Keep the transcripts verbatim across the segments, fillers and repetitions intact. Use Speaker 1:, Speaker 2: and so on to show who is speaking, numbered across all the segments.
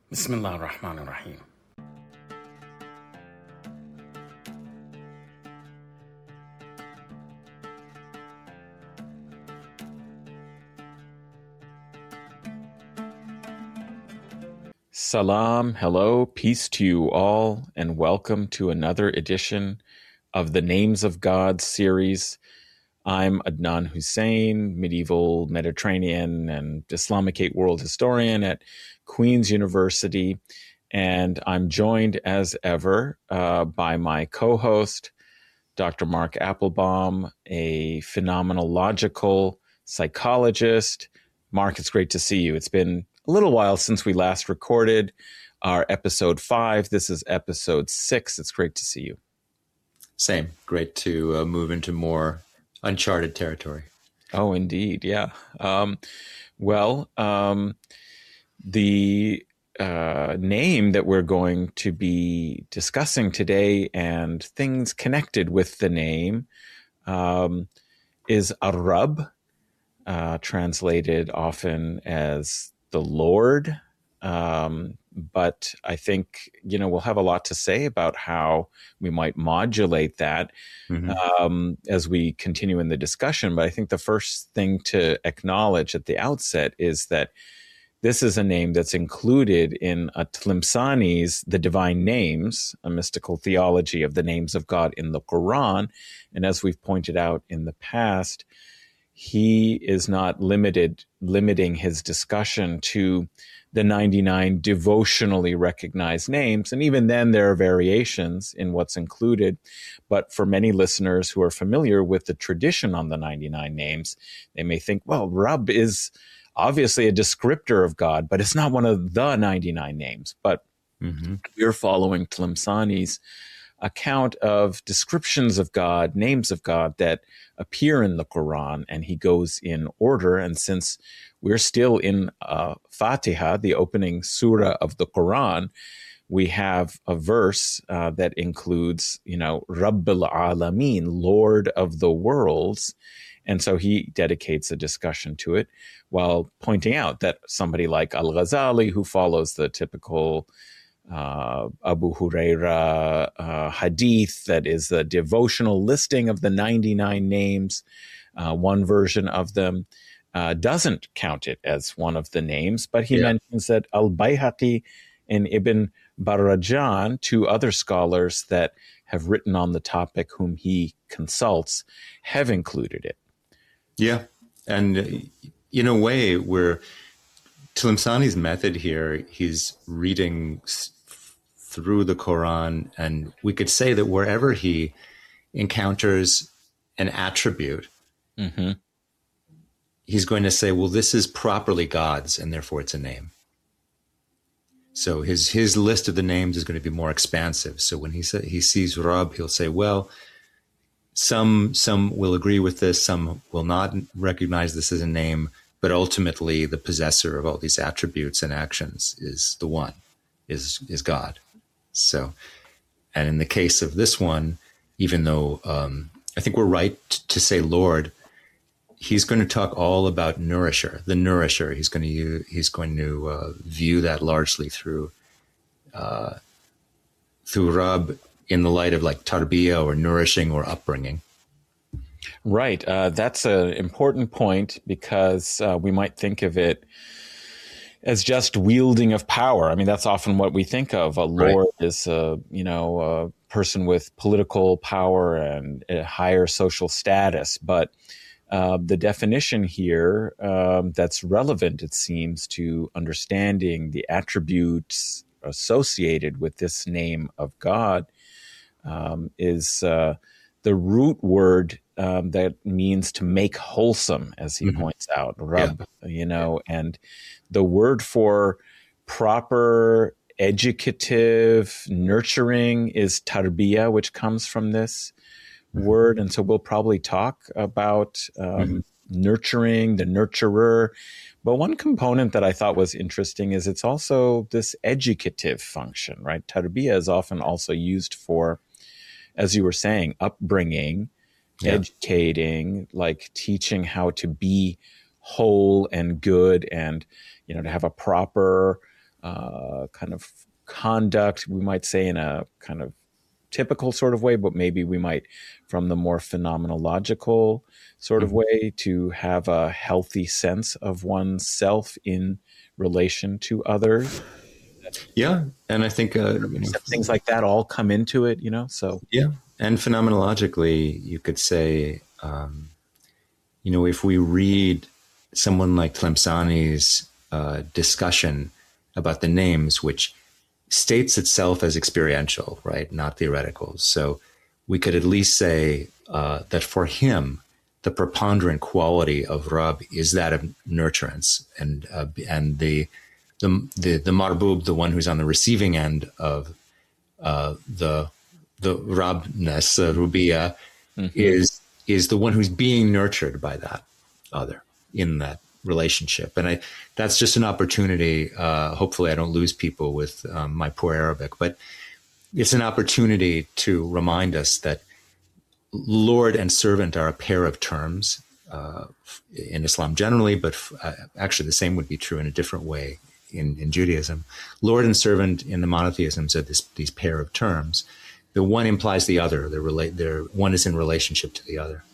Speaker 1: Bismillah ar-Rahman ar-Rahim. Salam, hello, peace to you all, and welcome to another edition of the Names of God series. I'm Adnan Hussein, medieval Mediterranean and Islamicate world historian at Queen's University, and I'm joined as ever uh, by my co-host, Doctor Mark Applebaum, a phenomenological psychologist. Mark, it's great to see you. It's been a little while since we last recorded our episode five. This is episode six. It's great to see you.
Speaker 2: Same. Great to uh, move into more uncharted territory.
Speaker 1: Oh, indeed. Yeah. Um, well, um, the uh, name that we're going to be discussing today and things connected with the name um, is Ar-Rab, uh, translated often as the Lord. Um, but I think, you know, we'll have a lot to say about how we might modulate that mm-hmm. um, as we continue in the discussion. But I think the first thing to acknowledge at the outset is that this is a name that's included in a Tlimsani's The Divine Names, a mystical theology of the names of God in the Quran. And as we've pointed out in the past, he is not limited, limiting his discussion to the ninety-nine devotionally recognized names. And even then, there are variations in what's included. But for many listeners who are familiar with the tradition on the ninety-nine names, they may think, well, Rab is obviously a descriptor of God, but it's not one of the ninety-nine names. But mm-hmm. we're following Tlimsani's account of descriptions of God, names of God that appear in the Quran, and he goes in order. And since we're still in uh, Fatiha, the opening surah of the Quran, we have a verse uh, that includes, you know, Rabbil Alameen, Lord of the worlds. And so he dedicates a discussion to it while pointing out that somebody like Al-Ghazali, who follows the typical uh, Abu Huraira uh, hadith, that is the devotional listing of the ninety-nine names, uh, one version of them, uh, doesn't count it as one of the names, but he yeah. mentions that Al-Bayhaqi and Ibn Barajan, two other scholars that have written on the topic whom he consults, have included it.
Speaker 2: Yeah. And in a way, where Tlimsani's method here, he's reading through the Quran, and we could say that wherever he encounters an attribute, mm-hmm. he's going to say, well, this is properly God's, and therefore it's a name. So his his list of the names is going to be more expansive. So when he sa- he sees Rab, he'll say, well, Some some will agree with this, some will not recognize this as a name, but ultimately the possessor of all these attributes and actions is the one, is is God. So, and in the case of this one, even though um, I think we're right t- to say Lord, he's going to talk all about nourisher, the nourisher. He's going to use, he's going to uh, view that largely through uh, through Rab, in the light of like tarbiyah or nourishing or upbringing.
Speaker 1: Right. Uh, that's an important point, because uh, we might think of it as just wielding of power. I mean, that's often what we think of. A lord right. is a, you know, a person with political power and a higher social status. But uh, the definition here um, that's relevant, it seems, to understanding the attributes associated with this name of God Um, is uh, the root word um, that means to make wholesome, as he mm-hmm. points out, Rab, yeah. you know, yeah. and the word for proper, educative, nurturing is tarbiyah, which comes from this mm-hmm. word. And so we'll probably talk about um, mm-hmm. nurturing, the nurturer. But one component that I thought was interesting is it's also this educative function, right? Tarbiyah is often also used for, as you were saying, upbringing, yeah. educating, like teaching how to be whole and good, and, you know, to have a proper uh, kind of conduct, we might say in a kind of typical sort of way, but maybe we might from the more phenomenological sort of
Speaker 2: Mhm.
Speaker 1: way to have a healthy sense of oneself in relation to others.
Speaker 2: Yeah, and I think uh, you know,
Speaker 1: Things like that all come into it, you know? So,
Speaker 2: yeah, and phenomenologically, you could say, um, you know, if we read someone like Tlemceni's uh, discussion about the names, which states itself as experiential, right, not theoretical. So we could at least say uh, that for him, the preponderant quality of Rab is that of nurturance, and uh, and the the the the marbub, the one who's on the receiving end of uh, the the Rabness, uh, Rubia,
Speaker 1: mhm.
Speaker 2: is is the one who's being nurtured by that other in that relationship. And I, that's just an opportunity. Uh, hopefully I don't lose people with um, my poor Arabic, but it's an opportunity to remind us that Lord and servant are a pair of terms uh, in Islam generally, but uh, actually the same would be true in a different way in, in Judaism. Lord and servant in the monotheisms are this, these pair of terms. The one implies the other. They're relate. They're one is in relationship to the other.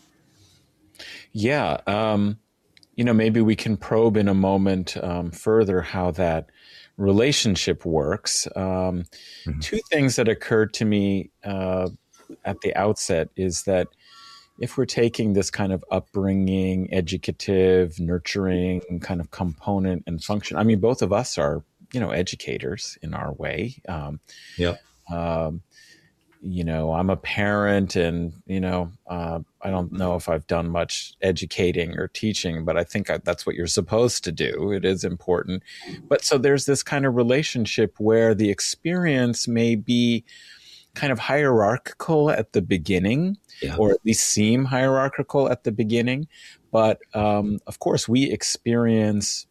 Speaker 1: Yeah. Um, you know, maybe we can probe in a moment um, further how that relationship works. Um,
Speaker 2: Mm-hmm.
Speaker 1: Two things that occurred to me uh, at the outset is that if we're taking this kind of upbringing, educative, nurturing kind of component and function, I mean, both of us are, you know, educators in our way. Um,
Speaker 2: Yeah.
Speaker 1: um, you know, I'm a parent, and you know, uh, I don't know if I've done much educating or teaching, but I think I, that's what you're supposed to do. It is important. But so there's this kind of relationship where the experience may be kind of hierarchical at the beginning,
Speaker 2: Yeah.
Speaker 1: or at least seem hierarchical at the beginning. But um, of course, we experience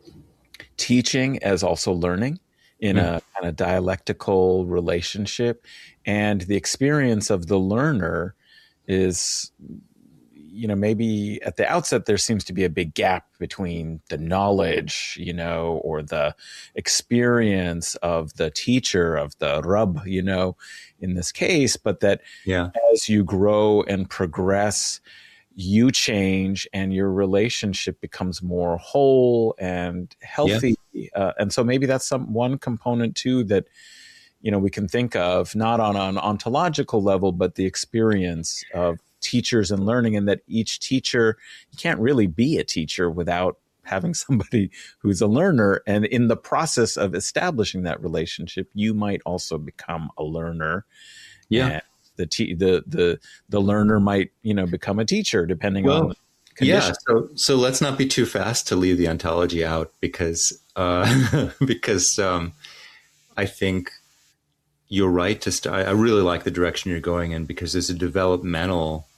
Speaker 1: teaching as also learning in
Speaker 2: Mm.
Speaker 1: a kind of dialectical relationship. And the experience of the learner is, you know, maybe at the outset there seems to be a big gap between the knowledge, you know, or the experience of the teacher, of the Rab, you know, in this case, but that
Speaker 2: Yeah.
Speaker 1: as you grow and progress, you change and your relationship becomes more whole and
Speaker 2: Yeah.
Speaker 1: healthy. Uh, and so maybe that's some one component too that, you know, we can think of not on an ontological level, but the experience of teachers and learning, and that each teacher, you can't really be a teacher without having somebody who's a learner. And in the process of establishing that relationship, you might also become a learner,
Speaker 2: Yeah.
Speaker 1: and the te- the the the learner might, you know, become a teacher depending on
Speaker 2: Well,
Speaker 1: the
Speaker 2: yeah.
Speaker 1: condition.
Speaker 2: So, so let's not be too fast to leave the ontology out because, uh, because, um, I think you're right to start. I really like the direction you're going in because there's a developmental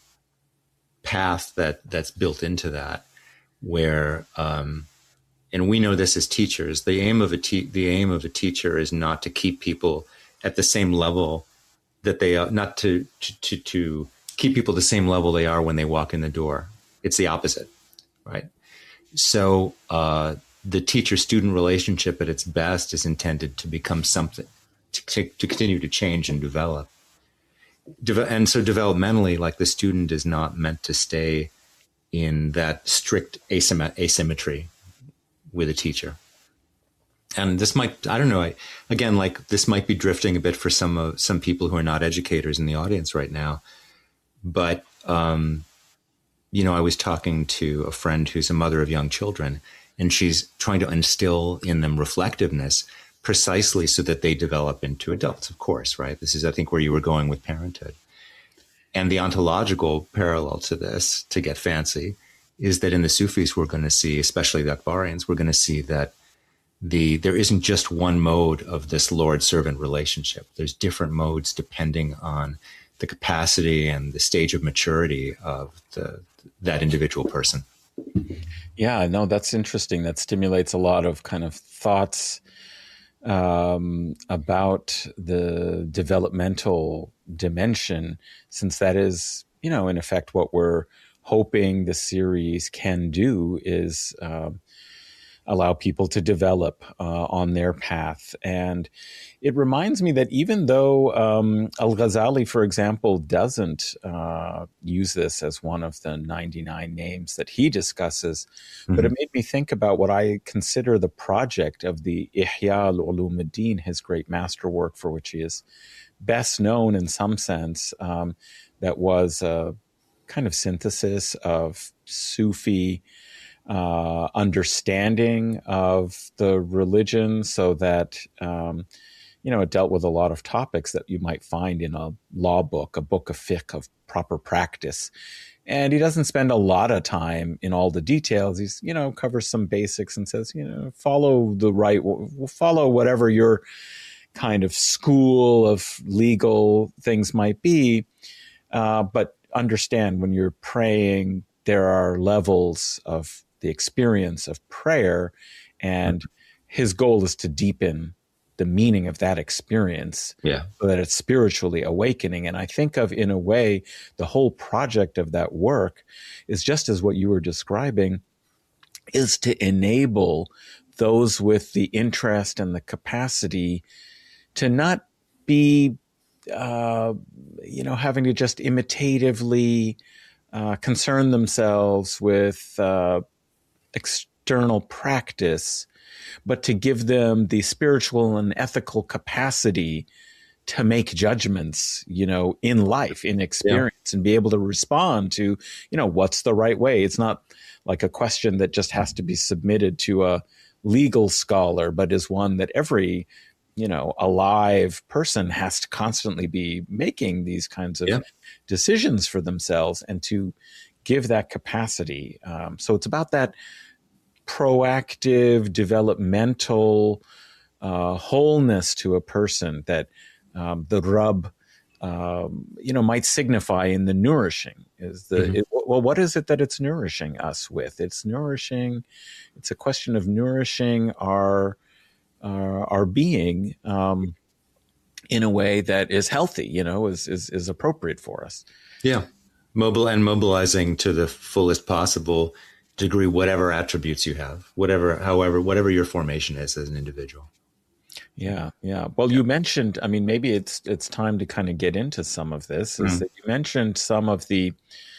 Speaker 2: path that that's built into that where, um, and we know this as teachers, the aim of a te- the aim of a teacher is not to keep people at the same level that they are, not to, to, to, to keep people the same level they are when they walk in the door. It's the opposite, right? So uh, the teacher-student relationship at its best is intended to become something, to, to, to continue to change and develop. Deve- and so developmentally, like the student is not meant to stay in that strict asym- asymmetry with a teacher. And this might, I don't know, I, again, like this might be drifting a bit for some of some people who are not educators in the audience right now. But, um, you know, I was talking to a friend who's a mother of young children, and she's trying to instill in them reflectiveness precisely so that they develop into adults, of course, right? This is, I think, where you were going with parenthood. And the ontological parallel to this, to get fancy, is that in the Sufis, we're going to see, especially the Akbarians, we're going to see that the there isn't just one mode of this Lord-servant relationship. There's different modes depending on the capacity and the stage of maturity of the that individual person.
Speaker 1: Yeah, no, that's interesting. That stimulates a lot of kind of thoughts um, about the developmental dimension, since that is, you know, in effect, what we're hoping the series can do is um, allow people to develop uh, on their path. And it reminds me that even though um, Al-Ghazali, for example, doesn't uh, use this as one of the ninety-nine names that he discusses, mm-hmm. but it made me think about what I consider the project of the Ihya al-Ulum ad-Din, his great masterwork for which he is best known in some sense, um, that was a kind of synthesis of Sufi uh, understanding of the religion, so that, um, you know, it dealt with a lot of topics that you might find in a law book, a book of fiqh, of proper practice. And he doesn't spend a lot of time in all the details. He's, you know, covers some basics and says, you know, follow the right, follow whatever your kind of school of legal things might be. Uh, but understand when you're praying, there are levels of the experience of prayer, and his goal is to deepen the meaning of that experience,
Speaker 2: yeah,
Speaker 1: so that it's spiritually awakening. And I think of, in a way, the whole project of that work is just as what you were describing, is to enable those with the interest and the capacity to not be, uh, you know, having to just imitatively uh, concern themselves with uh, external practice, but to give them the spiritual and ethical capacity to make judgments, you know, in life, in experience, yeah. and be able to respond to, you know, what's the right way. It's not like a question that just has to be submitted to a legal scholar, but is one that every, you know, alive person has to constantly be making these kinds of yeah. decisions for themselves, and to give that capacity. Um, so it's about that proactive, developmental uh, wholeness to a person that um, the Rabb, um, you know, might signify in the nourishing. Is the mm-hmm. it, well, what is it that it's nourishing us with? It's nourishing. It's a question of nourishing our uh, our being um, in a way that is healthy. You know, is is is appropriate for us.
Speaker 2: Yeah, mobile and mobilizing to the fullest possible degree, whatever attributes you have, whatever, however, whatever your formation is as an individual.
Speaker 1: Yeah, yeah. Well, yeah. you mentioned, I mean, maybe it's it's time to kind of get into some of this, is mm. that you mentioned some of the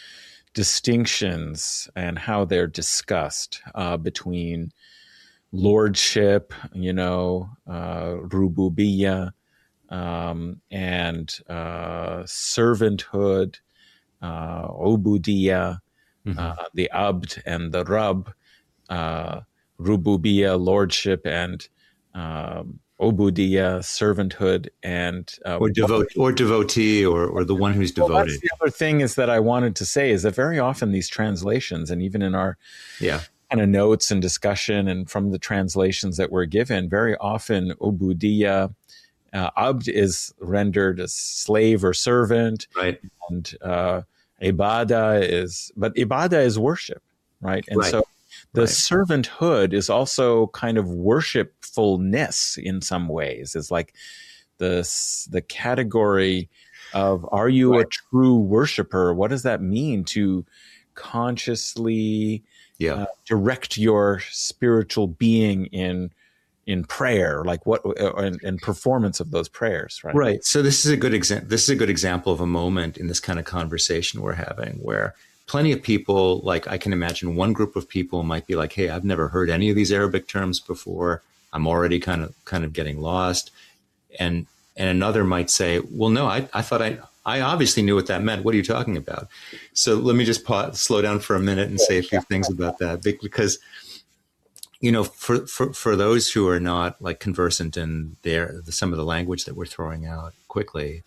Speaker 1: distinctions and how they're discussed uh, between lordship, you know, uh, rububiyyah, um, and uh, servanthood, uh, ubudiyyah, Mm-hmm. Uh, the abd and the Rabb, uh, rububiyyah, lordship, and um, ubudiyyah, servanthood, and uh,
Speaker 2: or devote or devotee, or or the one who's devoted. Well, that's
Speaker 1: the other thing is that I wanted to say is that very often these translations, and even in our
Speaker 2: yeah.
Speaker 1: kind of notes and discussion, and from the translations that we're given, very often ubudiyyah, uh, abd is rendered as slave or servant,
Speaker 2: right,
Speaker 1: and uh, ibadah is, but ibadah is worship, right? And
Speaker 2: right.
Speaker 1: so the
Speaker 2: right.
Speaker 1: servanthood is also kind of worshipfulness in some ways. It's like the the category of, are you right. a true worshiper? What does that mean to consciously
Speaker 2: yeah.
Speaker 1: uh, direct your spiritual being in in prayer, like what, and, and performance of those prayers, right?
Speaker 2: Right. So this is a good example. This is a good example of a moment in this kind of conversation we're having, where plenty of people, like I can imagine one group of people might be like, "Hey, I've never heard any of these Arabic terms before. I'm already kind of kind of getting lost," and and another might say, "Well, no, I I thought I I obviously knew what that meant. What are you talking about?" So let me just pause, slow down for a minute and say a few things about that, because, you know, for, for, for those who are not like conversant in their, some of the language that we're throwing out quickly,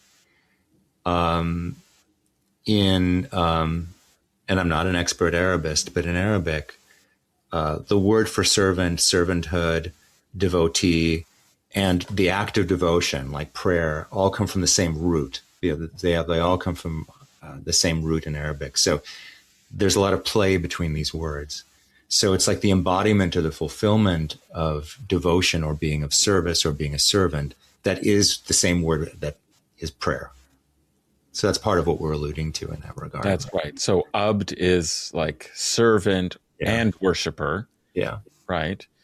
Speaker 2: um, in, um, and I'm not an expert Arabist, but in Arabic, uh, the word for servant, servanthood, devotee, and the act of devotion, like prayer, all come from the same root. You know, they, they all come from uh, the same root in Arabic. So there's a lot of play between these words. So it's like the embodiment or the fulfillment of devotion or being of service or being a servant that is the same word that is prayer. So that's part of what we're alluding to in that regard.
Speaker 1: That's right. So abd is like servant yeah. and worshiper.
Speaker 2: Yeah.
Speaker 1: Right.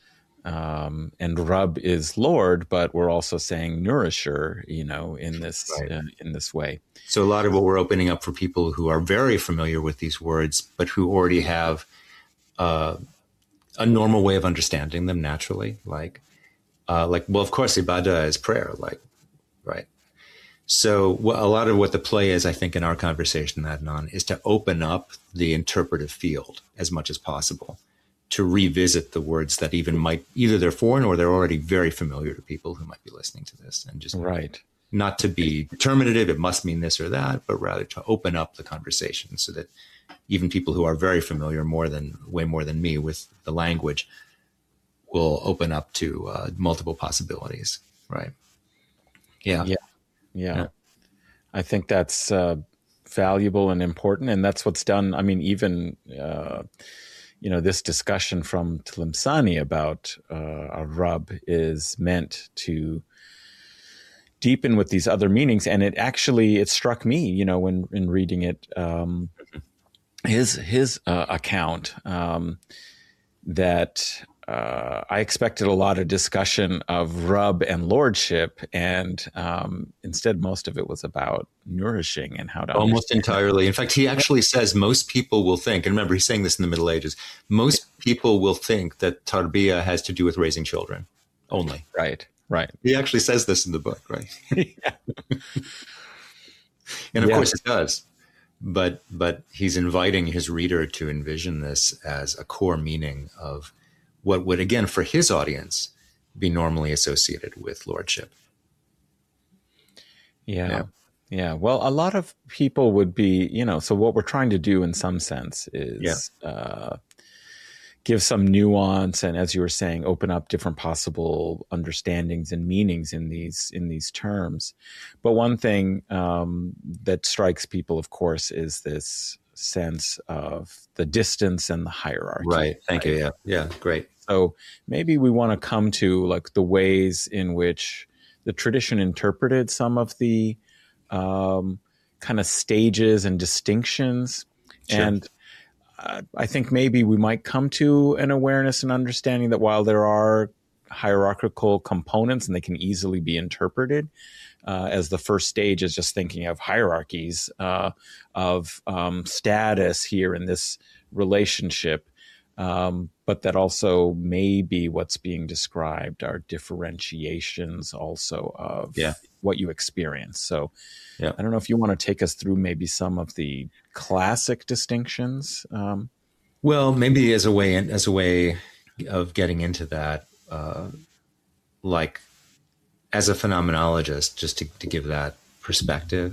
Speaker 1: um, and Rab is Lord, but we're also saying nourisher, you know, in this
Speaker 2: Right.
Speaker 1: uh, in this way.
Speaker 2: So a lot of what we're opening up for people who are very familiar with these words, but who already have uh, a normal way of understanding them naturally, like, uh, like, well, of course, ibadah is prayer, like, right. So a lot of what the play is, I think, in our conversation, Adnan, is to open up the interpretive field as much as possible, to revisit the words that even might, either they're foreign or they're already very familiar to people who might be listening to this, and just
Speaker 1: right.
Speaker 2: not to be determinative, it must mean this or that, but rather to open up the conversation so that even people who are very familiar, more than, way more than me, with the language, will open up to uh, multiple possibilities, right? Yeah.
Speaker 1: Yeah. Yeah. yeah. I think that's uh, valuable and important. And that's what's done. I mean, even, uh, you know, this discussion from Tlemceni about uh, a Rab is meant to deepen with these other meanings. And it actually, it struck me, you know, when in reading it, um, his, his uh, account um, that Uh, I expected a lot of discussion of Rab and lordship, and um, instead, most of it was about nourishing and how to
Speaker 2: almost
Speaker 1: understand.
Speaker 2: entirely. In fact, he actually says most people will think, and remember, he's saying this in the Middle Ages. Most people will think that tarbiyah has to do with raising children only.
Speaker 1: Right, right.
Speaker 2: He actually says this in the book, right?
Speaker 1: Yeah.
Speaker 2: And of
Speaker 1: Yeah.
Speaker 2: course, it does. But but he's inviting his reader to envision this as a core meaning of what would, again, for his audience, be normally associated with lordship.
Speaker 1: Yeah.
Speaker 2: Yeah.
Speaker 1: Yeah. Well, a lot of people would be, you know, so what we're trying to do in some sense is
Speaker 2: Yeah.
Speaker 1: uh, give some nuance and, as you were saying, open up different possible understandings and meanings in these in these terms. But one thing um, that strikes people, of course, is this sense of the distance and the hierarchy.
Speaker 2: Right. Thank
Speaker 1: right?
Speaker 2: you. Yeah. Yeah. Great.
Speaker 1: So maybe we want to come to like the ways in which the tradition interpreted some of the um, kind of stages and distinctions.
Speaker 2: Sure.
Speaker 1: And uh, I think maybe we might come to an awareness and understanding that while there are hierarchical components and they can easily be interpreted, uh, as the first stage is just thinking of hierarchies uh, of um, status here in this relationship. Um, but that also may be what's being described are differentiations also of
Speaker 2: Yeah.
Speaker 1: what you experience. So
Speaker 2: Yeah.
Speaker 1: I don't know if you want to take us through maybe some of the classic distinctions. Um,
Speaker 2: Well, maybe as a way in, as a way of getting into that, uh, like as a phenomenologist, just to, to give that perspective,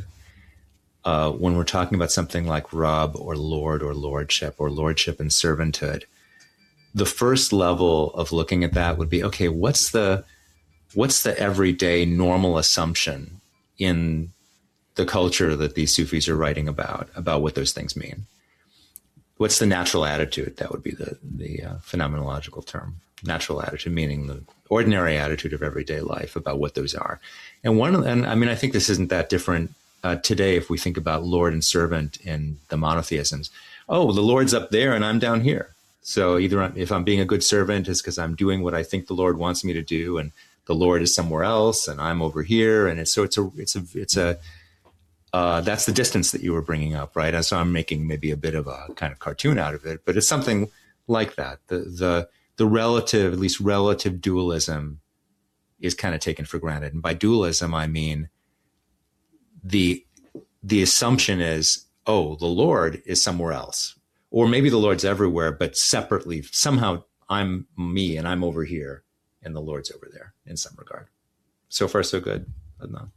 Speaker 2: uh, when we're talking about something like Rab or Lord or lordship or lordship and servanthood, the first level of looking at that would be, okay, what's the what's the everyday normal assumption in the culture that these Sufis are writing about, about what those things mean? What's the natural attitude? That would be the, the uh, phenomenological term. Natural attitude, meaning the ordinary attitude of everyday life about what those are. And one, and I mean, I think this isn't that different uh, today if we think about Lord and servant in the monotheisms. Oh, the Lord's up there and I'm down here. So either I'm, if I'm being a good servant, it's because I'm doing what I think the Lord wants me to do, and the Lord is somewhere else, and I'm over here. And it's, so it's a, it's a, it's a, uh, that's the distance that you were bringing up, right? And so I'm making maybe a bit of a kind of cartoon out of it, but it's something like that. The, the, the relative, at least relative dualism is kind of taken for granted. And by dualism, I mean the, the assumption is, oh, the Lord is somewhere else. Or maybe the Lord's everywhere, but separately. Somehow I'm me and I'm over here and the Lord's over there in some regard. So far, so good. But no.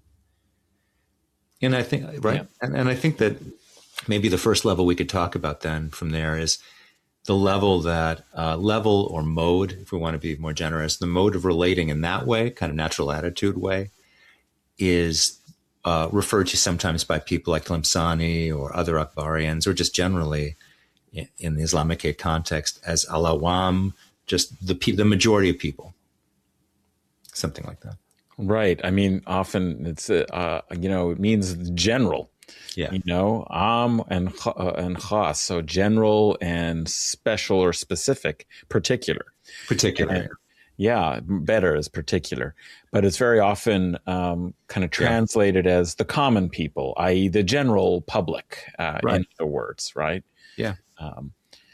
Speaker 2: And I think, right. Yeah. And, and I think that maybe the first level we could talk about then from there is the level that, uh, level or mode, if we want to be more generous, the mode of relating in that way, kind of natural attitude way, is uh, referred to sometimes by people like Tlemceni or other Akbarians, or just generally in the Islamic context as al-awam, just the the majority of people, something like that.
Speaker 1: Right. I mean, often it's uh, you know, it means general.
Speaker 2: Yeah.
Speaker 1: You know, am and uh, and khas, so general and special or specific, particular.
Speaker 2: Particular.
Speaker 1: And, Yeah, better is particular, but it's very often um, kind of translated yeah. as the common people, that is the general public, uh, right. in other words, right?
Speaker 2: Yeah.
Speaker 1: Um,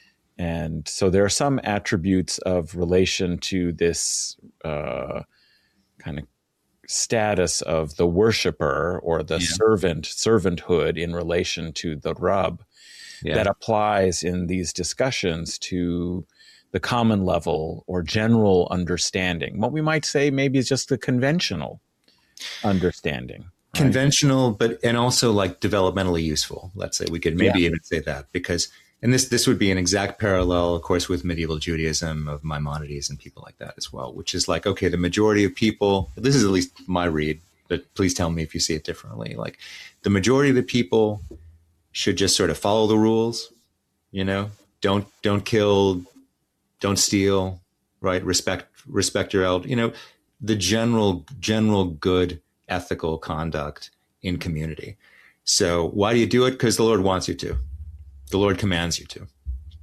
Speaker 1: and so there are some attributes of relation to this uh, kind of status of the worshiper or the yeah. servant, servanthood in relation to the Rabb yeah. that applies in these discussions to the common level or general understanding. What we might say maybe is just the conventional understanding. Right?
Speaker 2: Conventional, but and also like developmentally useful. Let's say we could maybe yeah. even say that, because and this this would be an exact parallel, of course, with medieval Judaism of Maimonides and people like that as well, which is like, okay, the majority of people, this is at least my read, but please tell me if you see it differently. Like the majority of the people should just sort of follow the rules, you know, don't don't kill, don't steal, right? Respect, respect your elder, you know, the general, general good ethical conduct in community. So why do you do it? Because the Lord wants you to. The Lord commands you to.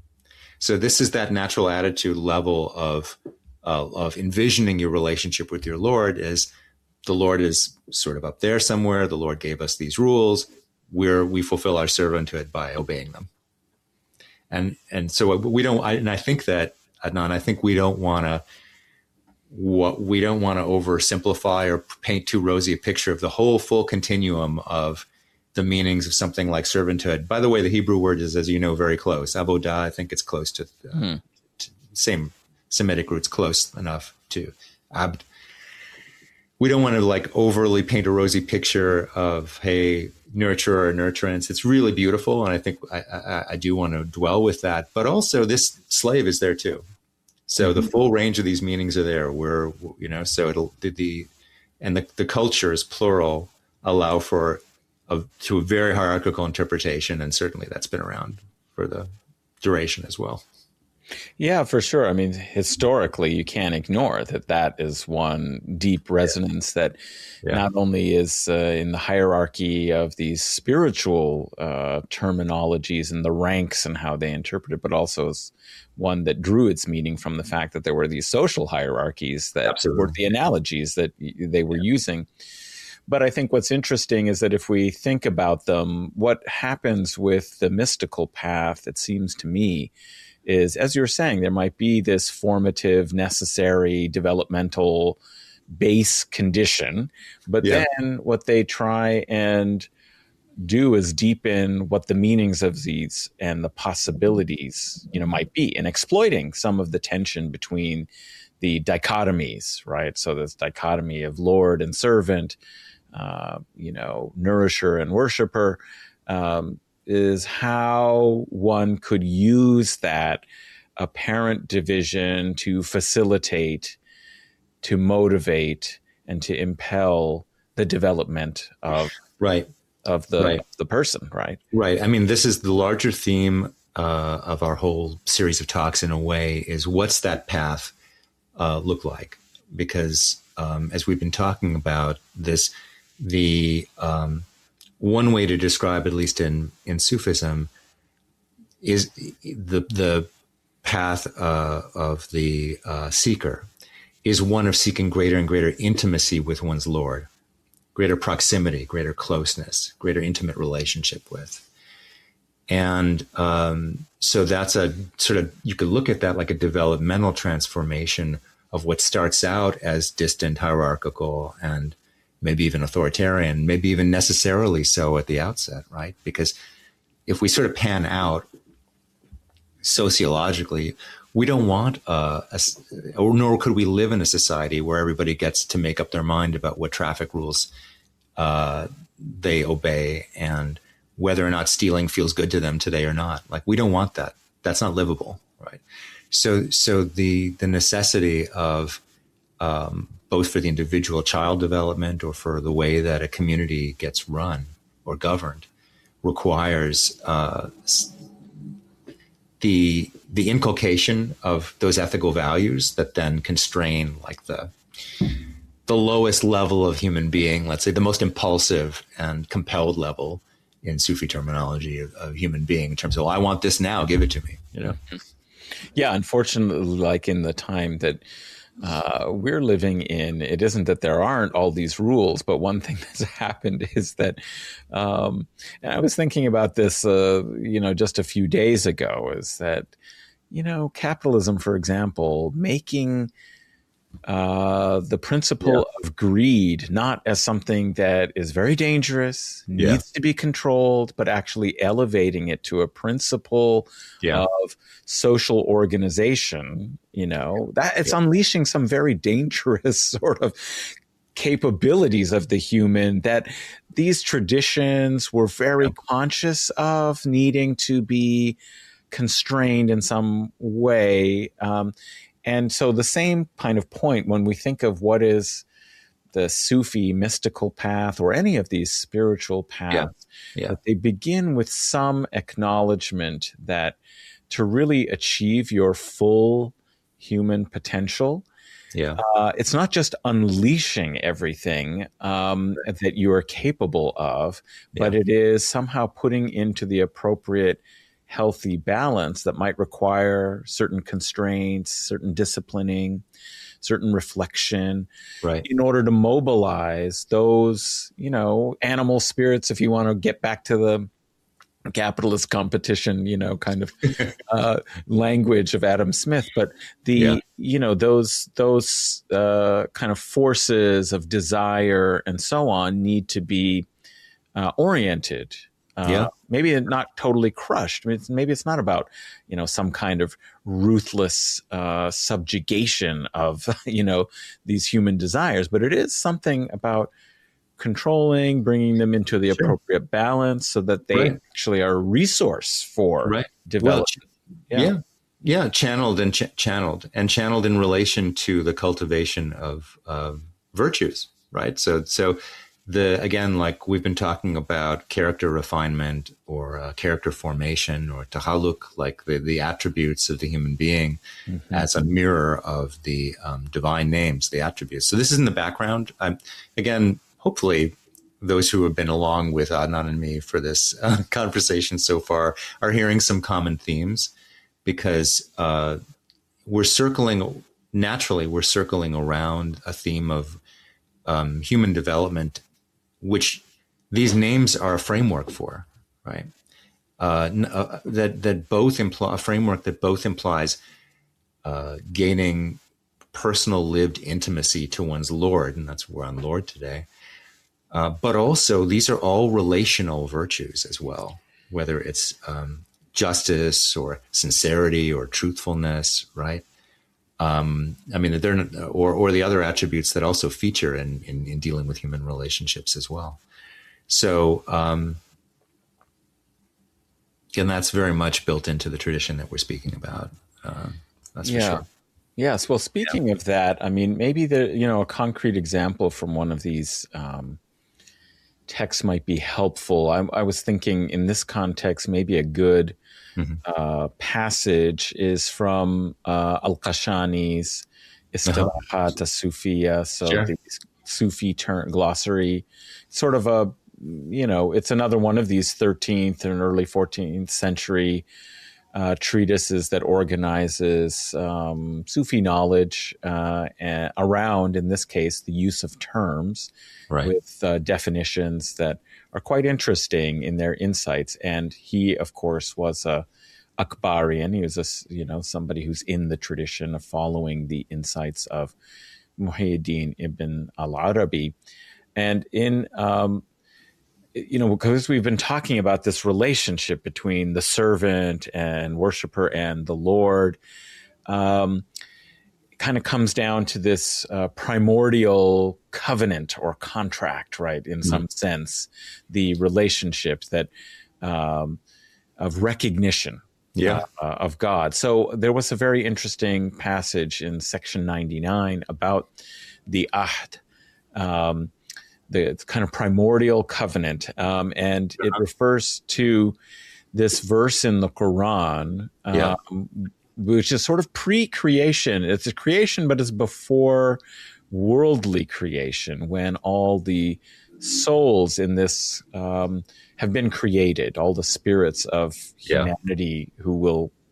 Speaker 2: So this is that natural attitude level of, uh, of envisioning your relationship with your Lord as the Lord is sort of up there somewhere. The Lord gave us these rules. We're, we fulfill our servanthood by obeying them. And, and so we don't, I, and I think that, Adnan, I think we don't want to what we don't want to oversimplify or paint too rosy a picture of the whole full continuum of the meanings of something like servanthood. By the way, the Hebrew word is, as you know, very close. Avodah, I think it's close to, uh, hmm. to same Semitic roots, close enough to abd. We don't want to like overly paint a rosy picture of, hey, nurture or nurturance. It's really beautiful, and I think I, I, I do want to dwell with that. But also, this slave is there too. So mm-hmm. the full range of these meanings are there. Where you know, so it'll the, the and the the cultures plural allow for a to a very hierarchical interpretation, and certainly that's been around for the duration as well.
Speaker 1: Yeah, for sure. I mean, historically, you can't ignore that that is one deep resonance yeah. that yeah. not only is uh, in the hierarchy of these spiritual uh, terminologies and the ranks and how they interpret it, but also is one that drew its meaning from the fact that there were these social hierarchies that Absolutely. Were the analogies that they were yeah. using. But I think what's interesting is that if we think about them, what happens with the mystical path, it seems to me, is, as you're saying, there might be this formative, necessary, developmental base condition, but yeah. then what they try and do is deepen what the meanings of these and the possibilities, you know, might be, and exploiting some of the tension between the dichotomies, right? So this dichotomy of Lord and servant, uh, you know, nourisher and worshiper, um, is how one could use that apparent division to facilitate, to motivate, and to impel the development of
Speaker 2: right
Speaker 1: of the
Speaker 2: right.
Speaker 1: of the person. Right.
Speaker 2: Right. I mean, this is the larger theme uh, of our whole series of talks. In a way, is what's that path uh, look like? Because um, as we've been talking about this, the um, one way to describe, at least in, in Sufism, is the the path uh, of the uh, seeker is one of seeking greater and greater intimacy with one's Lord, greater proximity, greater closeness, greater intimate relationship with. And um, so that's a sort of, you could look at that like a developmental transformation of what starts out as distant, hierarchical, and maybe even authoritarian, maybe even necessarily so at the outset, right? Because if we sort of pan out sociologically, we don't want, uh, a, or nor could we live in a society where everybody gets to make up their mind about what traffic rules uh, they obey and whether or not stealing feels good to them today or not. Like, we don't want that. That's not livable, right? So, so the the necessity of um, both for the individual child development or for the way that a community gets run or governed, requires uh, the the inculcation of those ethical values that then constrain like the the lowest level of human being, let's say the most impulsive and compelled level in Sufi terminology of, of human being, in terms of, well, I want this now, give it to me, you know?
Speaker 1: Yeah, unfortunately, like in the time that uh, we're living in, it isn't that there aren't all these rules, but one thing that's happened is that, um, and I was thinking about this, uh, you know, just a few days ago, is that, you know, capitalism, for example, making uh, the principle yeah. of greed not as something that is very dangerous, needs yeah. to be controlled, but actually elevating it to a principle yeah. of social organization, you know, that it's yeah. unleashing some very dangerous sort of capabilities of the human that these traditions were very yeah. conscious of needing to be constrained in some way. Um, And so the same kind of point when we think of what is the Sufi mystical path or any of these spiritual paths, yeah. Yeah. that they begin with some acknowledgement that to really achieve your full human potential, yeah. uh, it's not just unleashing everything um, right. that you are capable of, yeah. but it is somehow putting into the appropriate healthy balance that might require certain constraints, certain disciplining, certain reflection, right. in order to mobilize those, you know, animal spirits, if you want to get back to the capitalist competition, you know, kind of uh, language of Adam Smith, but the, yeah. you know, those, those uh, kind of forces of desire and so on need to be uh, oriented. Uh, yeah. Maybe not totally crushed. I mean, it's, maybe it's not about, you know, some kind of ruthless uh, subjugation of, you know, these human desires, but it is something about controlling, bringing them into the sure. appropriate balance so that they right. actually are a resource for
Speaker 2: right.
Speaker 1: development.
Speaker 2: Well, yeah. yeah. Yeah. Channeled and ch- channeled and channeled in relation to the cultivation of uh, virtues. Right. So, so, The again, like we've been talking about character refinement or uh, character formation or tahaluk, like the, the attributes of the human being mm-hmm. as a mirror of the um, divine names, the attributes. So this is in the background. Um, again, hopefully those who have been along with Adnan and me for this uh, conversation so far are hearing some common themes because uh, we're circling, naturally, we're circling around a theme of um, human development, which these names are a framework for, right? Uh, uh, that that both imply a framework that both implies uh, gaining personal lived intimacy to one's Lord, and that's where I'm Lord today. Uh, but also, these are all relational virtues as well, whether it's um, justice or sincerity or truthfulness, right? Um, I mean, they're or or the other attributes that also feature in, in, in dealing with human relationships as well. So, um, and that's very much built into the tradition that we're speaking about. Uh, that's
Speaker 1: yeah.
Speaker 2: for sure.
Speaker 1: Yes. Well, speaking yeah. of that, I mean, maybe the you know a concrete example from one of these um, texts might be helpful. I, I was thinking in this context, maybe a good Mm-hmm. Uh, passage is from uh, Al-Qashani's Istilahat uh-huh. Sufiya, so sure. the Sufi term glossary, sort of a, you know, it's another one of these thirteenth and early fourteenth century uh, treatises that organizes um, Sufi knowledge uh, and around, in this case, the use of terms right. with uh, definitions that are quite interesting in their insights. And he, of course, was a Akbarian. He was a, you know, somebody who's in the tradition of following the insights of Muhyiddin ibn al-Arabi. And in, um, you know, because we've been talking about this relationship between the servant and worshiper and the Lord, um, kind of comes down to this uh, primordial covenant or contract, right? In mm-hmm. some sense, the relationship that um, of recognition
Speaker 2: yeah.
Speaker 1: uh, uh, of God. So there was a very interesting passage in section ninety-nine about the ahd, um, the kind of primordial covenant. Um, and uh-huh. it refers to this verse in the Quran, um, yeah. which is sort of pre-creation. It's a creation, but it's before worldly creation, when all the souls in this um, have been created, all the spirits of humanity yeah. who will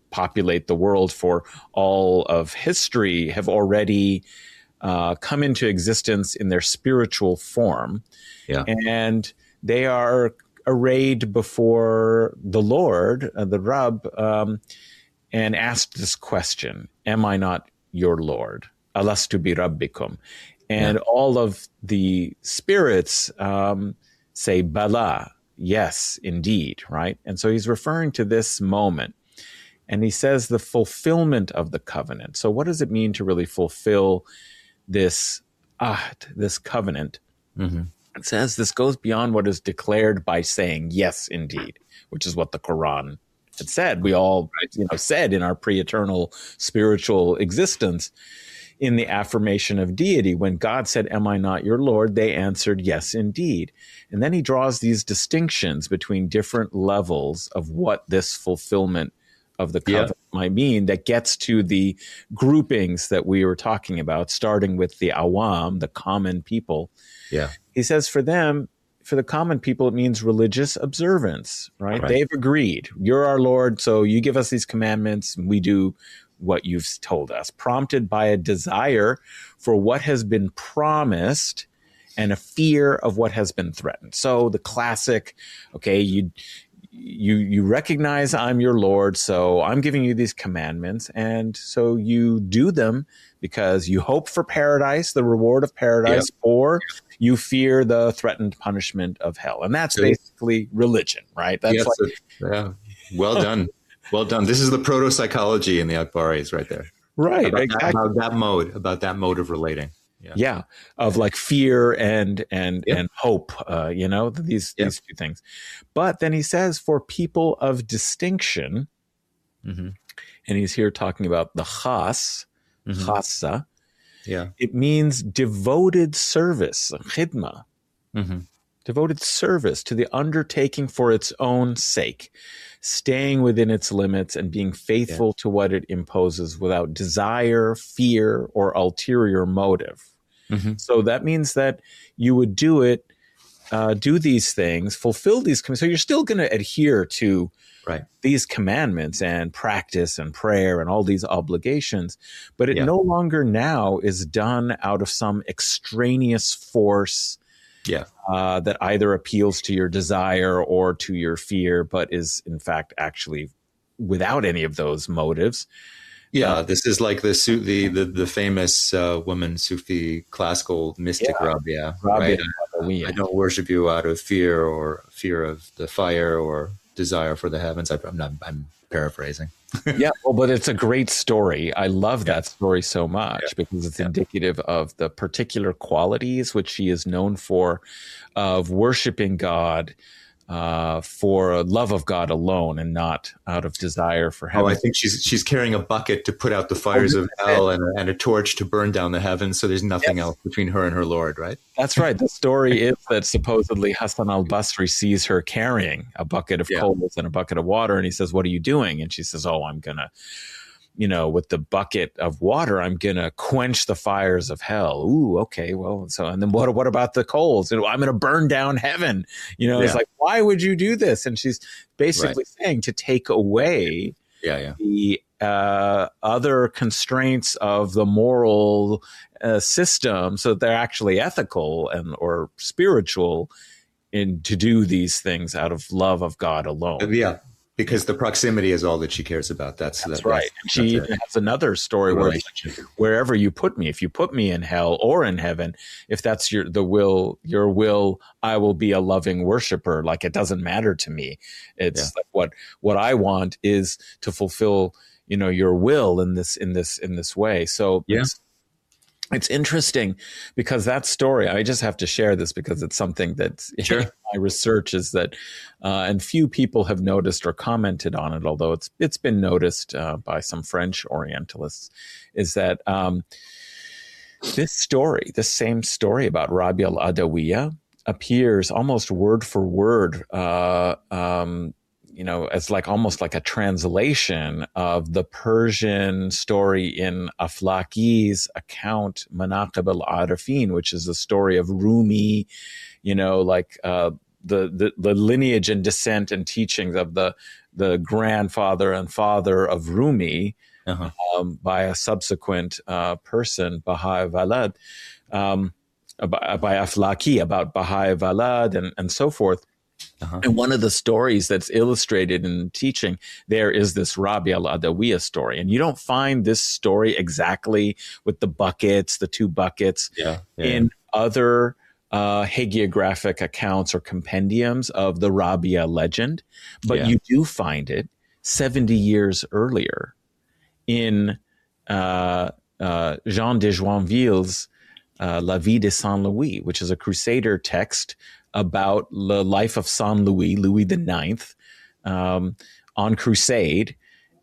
Speaker 1: populate the world for all of history have already uh, come into existence in their spiritual form.
Speaker 2: Yeah.
Speaker 1: And they are arrayed before the Lord, uh, the Rab, um, and asked this question, am I not your Lord? Alastu bi rabbikum? And yeah. all of the spirits um, say, Bala, yes, indeed, right? And so he's referring to this moment. And he says the fulfillment of the covenant. So what does it mean to really fulfill this ahd, this covenant?
Speaker 2: Mm-hmm.
Speaker 1: It says this goes beyond what is declared by saying, yes, indeed, which is what the Quran had said. We all you know, said in our pre-eternal spiritual existence in the affirmation of deity. When God said, am I not your Lord? They answered, yes, indeed. And then he draws these distinctions between different levels of what this fulfillment of the covenant yeah. might mean, that gets to the groupings that we were talking about, starting with the awam, the common people.
Speaker 2: Yeah.
Speaker 1: He says for them, for the common people, it means religious observance, right? right? They've agreed. You're our Lord, so you give us these commandments, and we do what you've told us, prompted by a desire for what has been promised and a fear of what has been threatened. So the classic, okay, you you you recognize I'm your Lord, so I'm giving you these commandments, and so you do them because you hope for paradise, the reward of paradise, yeah. or you fear the threatened punishment of hell. And that's so, basically religion, right? That's
Speaker 2: yes,
Speaker 1: like,
Speaker 2: yeah. Well done. Well done. This is the proto-psychology in the Akbaris right there.
Speaker 1: Right,
Speaker 2: about
Speaker 1: exactly.
Speaker 2: That, about that mode, about that mode of relating.
Speaker 1: Yeah, yeah of like fear and and yep. and hope, uh, you know, these yep. these two things. But then he says for people of distinction,
Speaker 2: mm-hmm.
Speaker 1: and he's here talking about the khas, mm-hmm. khassa.
Speaker 2: Yeah,
Speaker 1: it means devoted service, khidma,
Speaker 2: mm-hmm.
Speaker 1: devoted service to the undertaking for its own sake, staying within its limits and being faithful yeah. to what it imposes without desire, fear, or ulterior motive.
Speaker 2: Mm-hmm.
Speaker 1: So that means that you would do it, uh, do these things, fulfill these. Com- so you're still going to adhere to
Speaker 2: right.
Speaker 1: these commandments and practice and prayer and all these obligations, but it
Speaker 2: yeah.
Speaker 1: no longer now is done out of some extraneous force
Speaker 2: yeah,
Speaker 1: uh, that either appeals to your desire or to your fear, but is in fact actually without any of those motives.
Speaker 2: Yeah,
Speaker 1: uh,
Speaker 2: this is like the the the, the famous uh, woman Sufi classical mystic
Speaker 1: yeah,
Speaker 2: Rabia,
Speaker 1: Rabia,
Speaker 2: right? I, I don't worship you out of fear or fear of the fire or desire for the heavens. I, I'm not. I'm paraphrasing.
Speaker 1: yeah, well, but it's a great story. I love yeah. that story so much yeah. because it's yeah. indicative of the particular qualities which she is known for, of worshiping God uh, for a love of God alone and not out of desire for heaven.
Speaker 2: Oh, I think she's she's carrying a bucket to put out the fires oh, of hell and a, and a torch to burn down the heavens. So there's nothing yes. else between her and her Lord, right?
Speaker 1: That's right. The story is that supposedly Hassan al-Basri sees her carrying a bucket of yeah. coals and a bucket of water, and he says, "What are you doing?" And she says, "Oh, I'm gonna, you know, with the bucket of water, I'm gonna quench the fires of hell." Ooh, okay, well, so and then what? What about the coals? And I'm gonna burn down heaven. You know, yeah. it's like, why would you do this? And she's basically right. saying to take away
Speaker 2: yeah, yeah.
Speaker 1: the uh, other constraints of the moral uh, system, so that they're actually ethical and or spiritual, in to do these things out of love of God alone.
Speaker 2: Yeah. Because the proximity is all that she cares about. That's,
Speaker 1: that's
Speaker 2: the,
Speaker 1: right.
Speaker 2: That's,
Speaker 1: she
Speaker 2: that's
Speaker 1: has another story where wherever you put me, if you put me in hell or in heaven, if that's your the will, your will, I will be a loving worshiper. Like it doesn't matter to me. It's yeah. like what what I want is to fulfill, you know, your will in this in this in this way. So
Speaker 2: yeah.
Speaker 1: it's, It's interesting because that story, I just have to share this because it's something that's
Speaker 2: sure.
Speaker 1: in my research is that, uh, and few people have noticed or commented on it, although it's it's been noticed uh, by some French Orientalists, is that um, this story, the same story about Rabia al-Adawiya, appears almost word for word uh, um, you know, as like almost like a translation of the Persian story in Aflaki's account, Manaqib al-Arifin, which is the story of Rumi, you know, like uh, the, the, the lineage and descent and teachings of the, the grandfather and father of Rumi, uh-huh. um, by a subsequent uh, person, Bahai Valad, um, by, by Aflaki, about Bahai Valad and, and so forth. Uh-huh. And one of the stories that's illustrated in the teaching there is this Rabia al-Adawiya story. And you don't find this story exactly with the buckets, the two buckets,
Speaker 2: yeah, yeah.
Speaker 1: in other uh, hagiographic accounts or compendiums of the Rabia legend. But yeah. you do find it seventy years earlier in uh, uh, Jean de Joinville's uh, La Vie de Saint Louis, which is a Crusader text about the life of Saint Louis, Louis the Ninth, um, on crusade.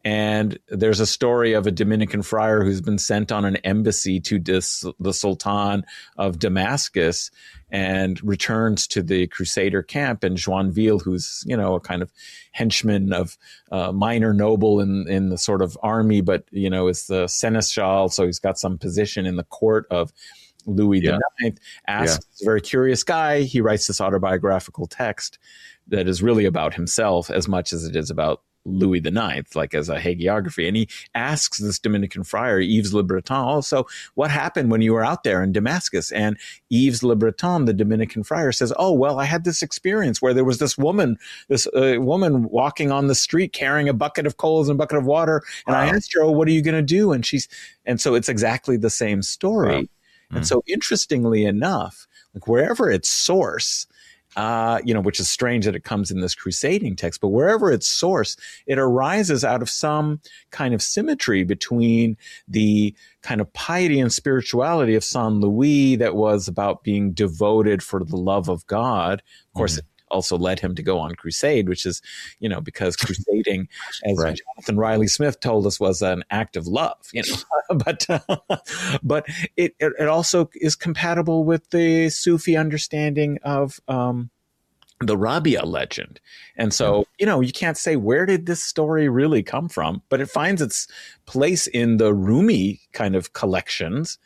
Speaker 1: And there's a story of a Dominican friar who's been sent on an embassy to dis, the Sultan of Damascus and returns to the Crusader camp. And Joinville, who's, you know, a kind of henchman of uh, minor noble in, in the sort of army, but, you know, is the seneschal. So he's got some position in the court of Louis yeah. the Ninth, asks yeah. a very curious guy. He writes this autobiographical text that is really about himself as much as it is about Louis the Ninth, like as a hagiography. And he asks this Dominican friar, Yves Le Breton, also, what happened when you were out there in Damascus? And Yves Le Breton, the Dominican friar, says, oh, well, I had this experience where there was this woman, this uh, woman walking on the street carrying a bucket of coals and a bucket of water. And wow. I asked her, oh, what are you going to do? And she's, and so it's exactly the same story. Wow. And mm. so interestingly enough, like wherever its source, uh, you know, which is strange that it comes in this crusading text, but wherever its source, it arises out of some kind of symmetry between the kind of piety and spirituality of Saint Louis that was about being devoted for the love of God. Of course, mm. it also led him to go on crusade, which is, you know, because crusading, as right. Jonathan Riley Smith told us, was an act of love, you know, but, uh, but it, it also is compatible with the Sufi understanding of, um, the Rabia legend. And so, you know, you can't say, where did this story really come from? But it finds its place in the Rumi kind of collections,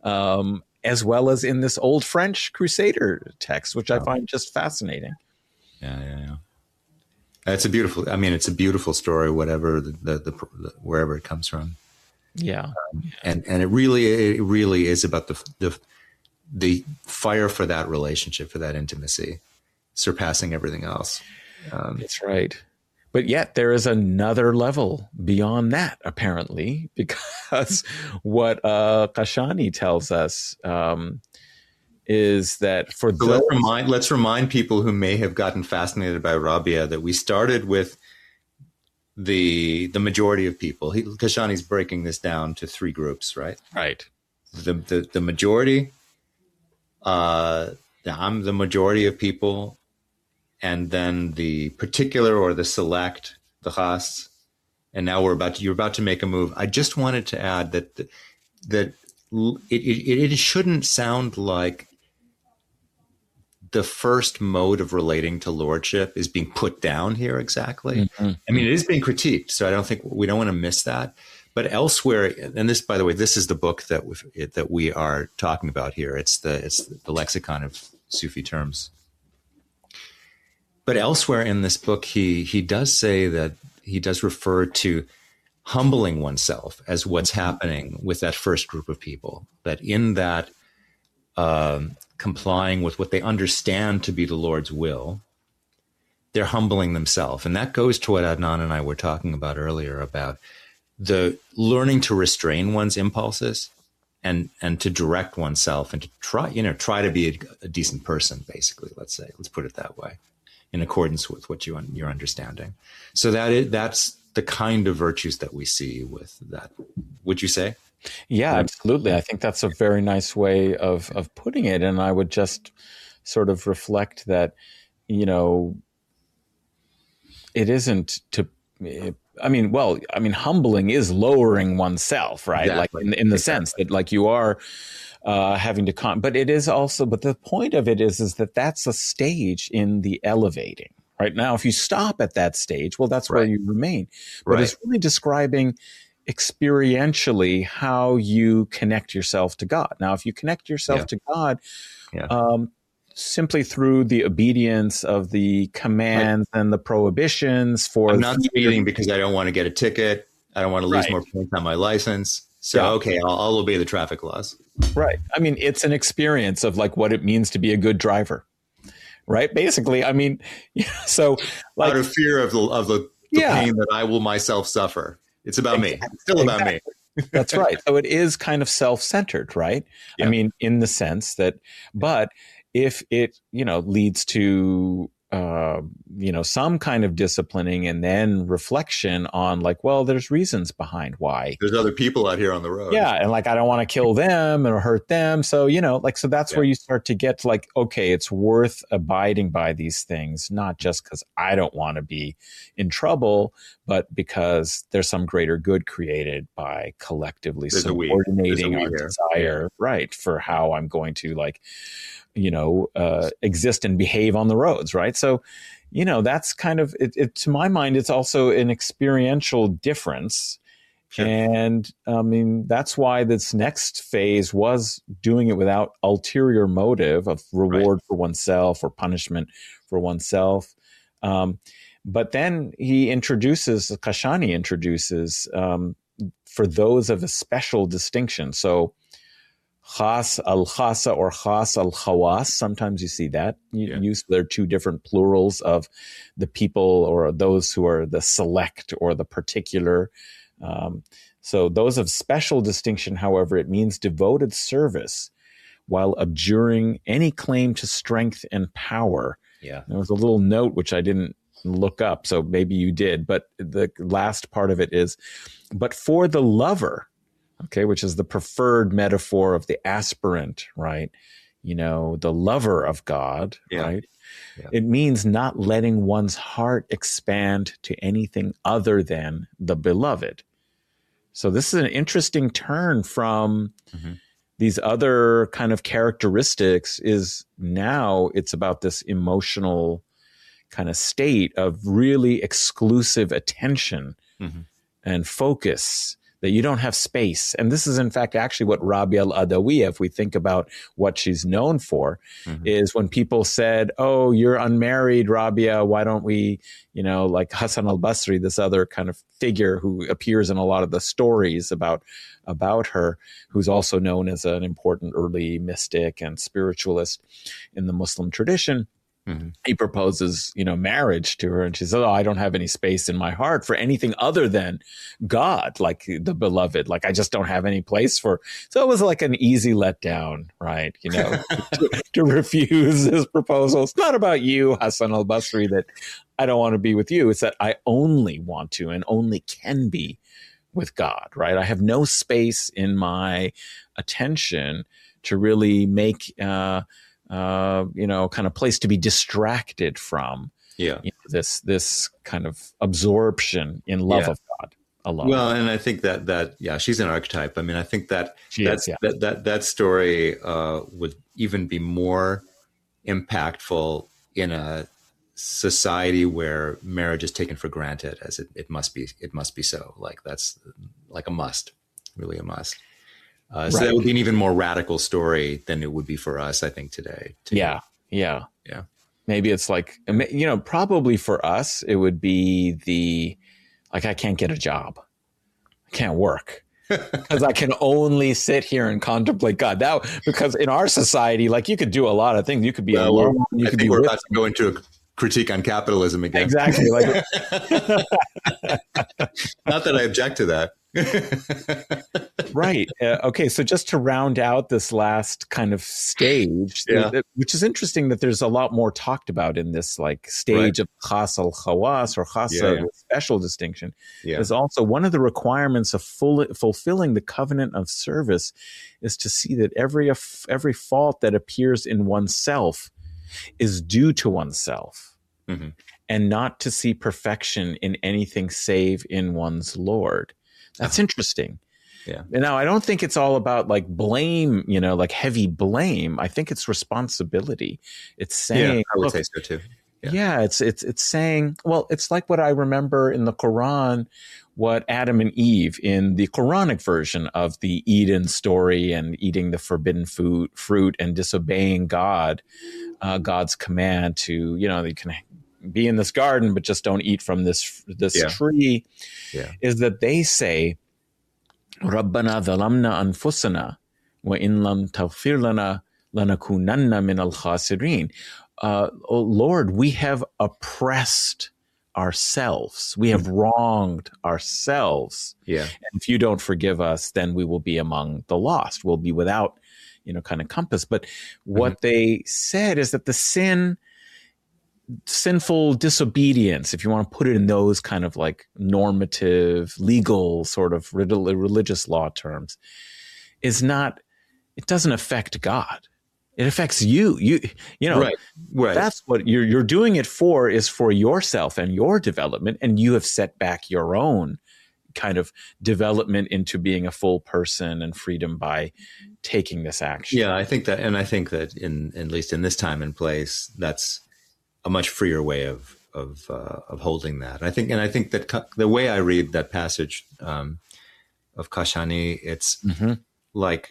Speaker 1: um, as well as in this old French Crusader text, which I find just fascinating.
Speaker 2: Yeah, yeah, yeah. It's a beautiful, I mean, it's a beautiful story, whatever the, the, the, the wherever it comes from.
Speaker 1: Yeah.
Speaker 2: Um, and, and it really, it really is about the, the, the fire for that relationship, for that intimacy, surpassing everything else. Um,
Speaker 1: That's right. But yet there is another level beyond that, apparently, because what uh, Kashani tells us, um, is that for
Speaker 2: so
Speaker 1: those...
Speaker 2: let's remind let's remind people who may have gotten fascinated by Rabia that we started with the the majority of people. He, Kashani's breaking this down to three groups, right?
Speaker 1: Right.
Speaker 2: The the, the majority, uh, I'm the majority of people, and then the particular or the select, the khas, and now we're about to, you're about to make a move. I just wanted to add that that it it, it shouldn't sound like the first mode of relating to lordship is being put down here exactly. Mm-hmm. I mean, it is being critiqued, so I don't think we don't want to miss that. But elsewhere, and this, by the way, this is the book that we that we are talking about here. It's the it's the lexicon of Sufi terms. But elsewhere in this book, he he does say that he does refer to humbling oneself as what's happening with that first group of people. That in that. Um, complying with what they understand to be the Lord's will, they're humbling themselves. And that goes to what Adnan and I were talking about earlier about the learning to restrain one's impulses and, and to direct oneself and to try, you know, try to be a, a decent person, basically, let's say, let's put it that way, in accordance with what you, you're understanding. So that is, that's the kind of virtues that we see with that. Would you say?
Speaker 1: Yeah, absolutely. I think that's a very nice way of, of putting it. And I would just sort of reflect that, you know, it isn't to, I mean, well, I mean, humbling is lowering oneself, right? Exactly. Like in, in the exactly. sense that like you are uh, having to, con- but it is also, but the point of it is, is that that's a stage in the elevating. Right now, if you stop at that stage, well, that's right. where you remain. But right. it's really describing experientially how you connect yourself to God. Now, if you connect yourself yeah. to God, yeah. um, simply through the obedience of the commands like, and the prohibitions for.
Speaker 2: I'm not speeding because I don't want to get a ticket. I don't want to lose right. more points on my license. So, yeah. okay, I'll, I'll obey the traffic laws.
Speaker 1: Right. I mean, it's an experience of like what it means to be a good driver. Right. Basically, I mean, so like,
Speaker 2: out of fear of the, of the, the yeah. pain that I will myself suffer. It's about exactly. me. It's still about exactly.
Speaker 1: me. That's right. So it is kind of self-centered, right? Yeah. I mean, in the sense that, but if it, you know, leads to, uh, you know, some kind of disciplining and then reflection on like, well, there's reasons behind why.
Speaker 2: There's other people out here on the road.
Speaker 1: Yeah. And like, I don't want to kill them or hurt them. So, you know, like, so that's yeah. where you start to get to like, okay, it's worth abiding by these things, not just because I don't want to be in trouble, but because there's some greater good created by collectively
Speaker 2: there's
Speaker 1: subordinating our
Speaker 2: here.
Speaker 1: desire, yeah. right, for how I'm going to like, you know, uh, exist and behave on the roads, right? So, you know, that's kind of, it, it, to my mind, it's also an experiential difference. Sure. And I mean, that's why this next phase was doing it without ulterior motive of reward right. for oneself or punishment for oneself. Um, but then he introduces, Kashani introduces, um, for those of a special distinction. So, Khas al-khasa or khas al-khawas. Sometimes you see that
Speaker 2: yeah.
Speaker 1: used. There are two different plurals of the people or those who are the select or the particular. Um, so those of special distinction, however, it means devoted service while abjuring any claim to strength and power.
Speaker 2: Yeah.
Speaker 1: There was a little note which I didn't look up, so maybe you did, but the last part of it is, but for the lover, okay, which is the preferred metaphor of the aspirant, right? You know, the lover of God,
Speaker 2: yeah.
Speaker 1: right?
Speaker 2: Yeah.
Speaker 1: It means not letting one's heart expand to anything other than the beloved. So this is an interesting turn from
Speaker 2: mm-hmm.
Speaker 1: these other kind of characteristics. Is now it's about this emotional kind of state of really exclusive attention
Speaker 2: mm-hmm.
Speaker 1: and focus, that you don't have space. And this is, in fact, actually what Rabia al-Adawiyya, if we think about what she's known for,
Speaker 2: mm-hmm.
Speaker 1: is when people said, oh, you're unmarried, Rabia, why don't we, you know, like Hassan al-Basri, this other kind of figure who appears in a lot of the stories about, about her, who's also known as an important early mystic and spiritualist in the Muslim tradition.
Speaker 2: Mm-hmm.
Speaker 1: He proposes, you know, marriage to her, and she says, oh, I don't have any space in my heart for anything other than God, like the beloved. Like, I just don't have any place for. So it was like an easy letdown, right? You know, to, to refuse his proposal. It's not about you, Hassan al-Basri, that I don't want to be with you. It's that I only want to and only can be with God, right? I have no space in my attention to really make, uh, uh, you know, kind of place to be distracted from
Speaker 2: yeah.
Speaker 1: you know, this this kind of absorption in love
Speaker 2: yeah.
Speaker 1: of God alone.
Speaker 2: Well, and I think that that yeah, she's an archetype. I mean, I think that
Speaker 1: she
Speaker 2: that's,
Speaker 1: is, yeah.
Speaker 2: that that that story uh, would even be more impactful in a society where marriage is taken for granted, as it, it must be. It must be so. Like that's like a must, really a must. Uh, so
Speaker 1: right.
Speaker 2: that would be an even more radical story than it would be for us, I think, today. today.
Speaker 1: Yeah, yeah,
Speaker 2: yeah.
Speaker 1: Maybe it's like, you know, probably for us, it would be the, like, I can't get a job. I can't work because I can only sit here and contemplate God. That, because in our society, like, you could do a lot of things. You could be
Speaker 2: well,
Speaker 1: alone. You
Speaker 2: I
Speaker 1: could
Speaker 2: think
Speaker 1: be
Speaker 2: we're
Speaker 1: with
Speaker 2: about to go into a critique on capitalism again.
Speaker 1: Exactly. Like,
Speaker 2: not that I object to that.
Speaker 1: Right. Uh, okay. So just to round out this last kind of stage,
Speaker 2: yeah.
Speaker 1: th- which is interesting that there's a lot more talked about in this like stage
Speaker 2: right.
Speaker 1: of khas al-khawas or khasa
Speaker 2: yeah, yeah.
Speaker 1: with special distinction,
Speaker 2: yeah.
Speaker 1: is also one of the requirements of full, fulfilling the covenant of service is to see that every every fault that appears in oneself is due to oneself,
Speaker 2: mm-hmm.
Speaker 1: and not to see perfection in anything save in one's Lord. That's interesting.
Speaker 2: Yeah.
Speaker 1: And now I don't think it's all about like blame, you know, like heavy blame. I think it's responsibility. It's saying,
Speaker 2: yeah, I would
Speaker 1: look,
Speaker 2: say so too. Yeah.
Speaker 1: yeah, it's it's it's saying, well, it's like what I remember in the Quran, what Adam and Eve in the Quranic version of the Eden story and eating the forbidden food, fruit and disobeying God, uh, God's command to, you know, you can be in this garden, but just don't eat from this this
Speaker 2: Yeah.
Speaker 1: tree,
Speaker 2: Yeah.
Speaker 1: is that they say, رَبَّنَا ظَلَمْنَا أَنفُسَنَا وَإِن لَمْ تَغْفِرْ لَنَا لَنَكُونَنَّ مِنَ الْخَاسِرِينَ. Uh, oh Lord, we have oppressed ourselves. We have wronged ourselves.
Speaker 2: Yeah.
Speaker 1: And if you don't forgive us, then we will be among the lost. We'll be without, you know, kind of compass. But what mm-hmm. they said is that the sin, sinful disobedience, if you want to put it in those kind of like normative, legal sort of religious law terms, is not, it doesn't affect God. It affects you. You, you know,
Speaker 2: right, right.
Speaker 1: That's what you're you're doing it for, is for yourself and your development, and you have set back your own kind of development into being a full person and freedom by taking this action.
Speaker 2: Yeah, I think that, and I think that in at least in this time and place, that's a much freer way of of uh, of holding that. I think, and I think that the way I read that passage um, of Kashani, it's mm-hmm. like.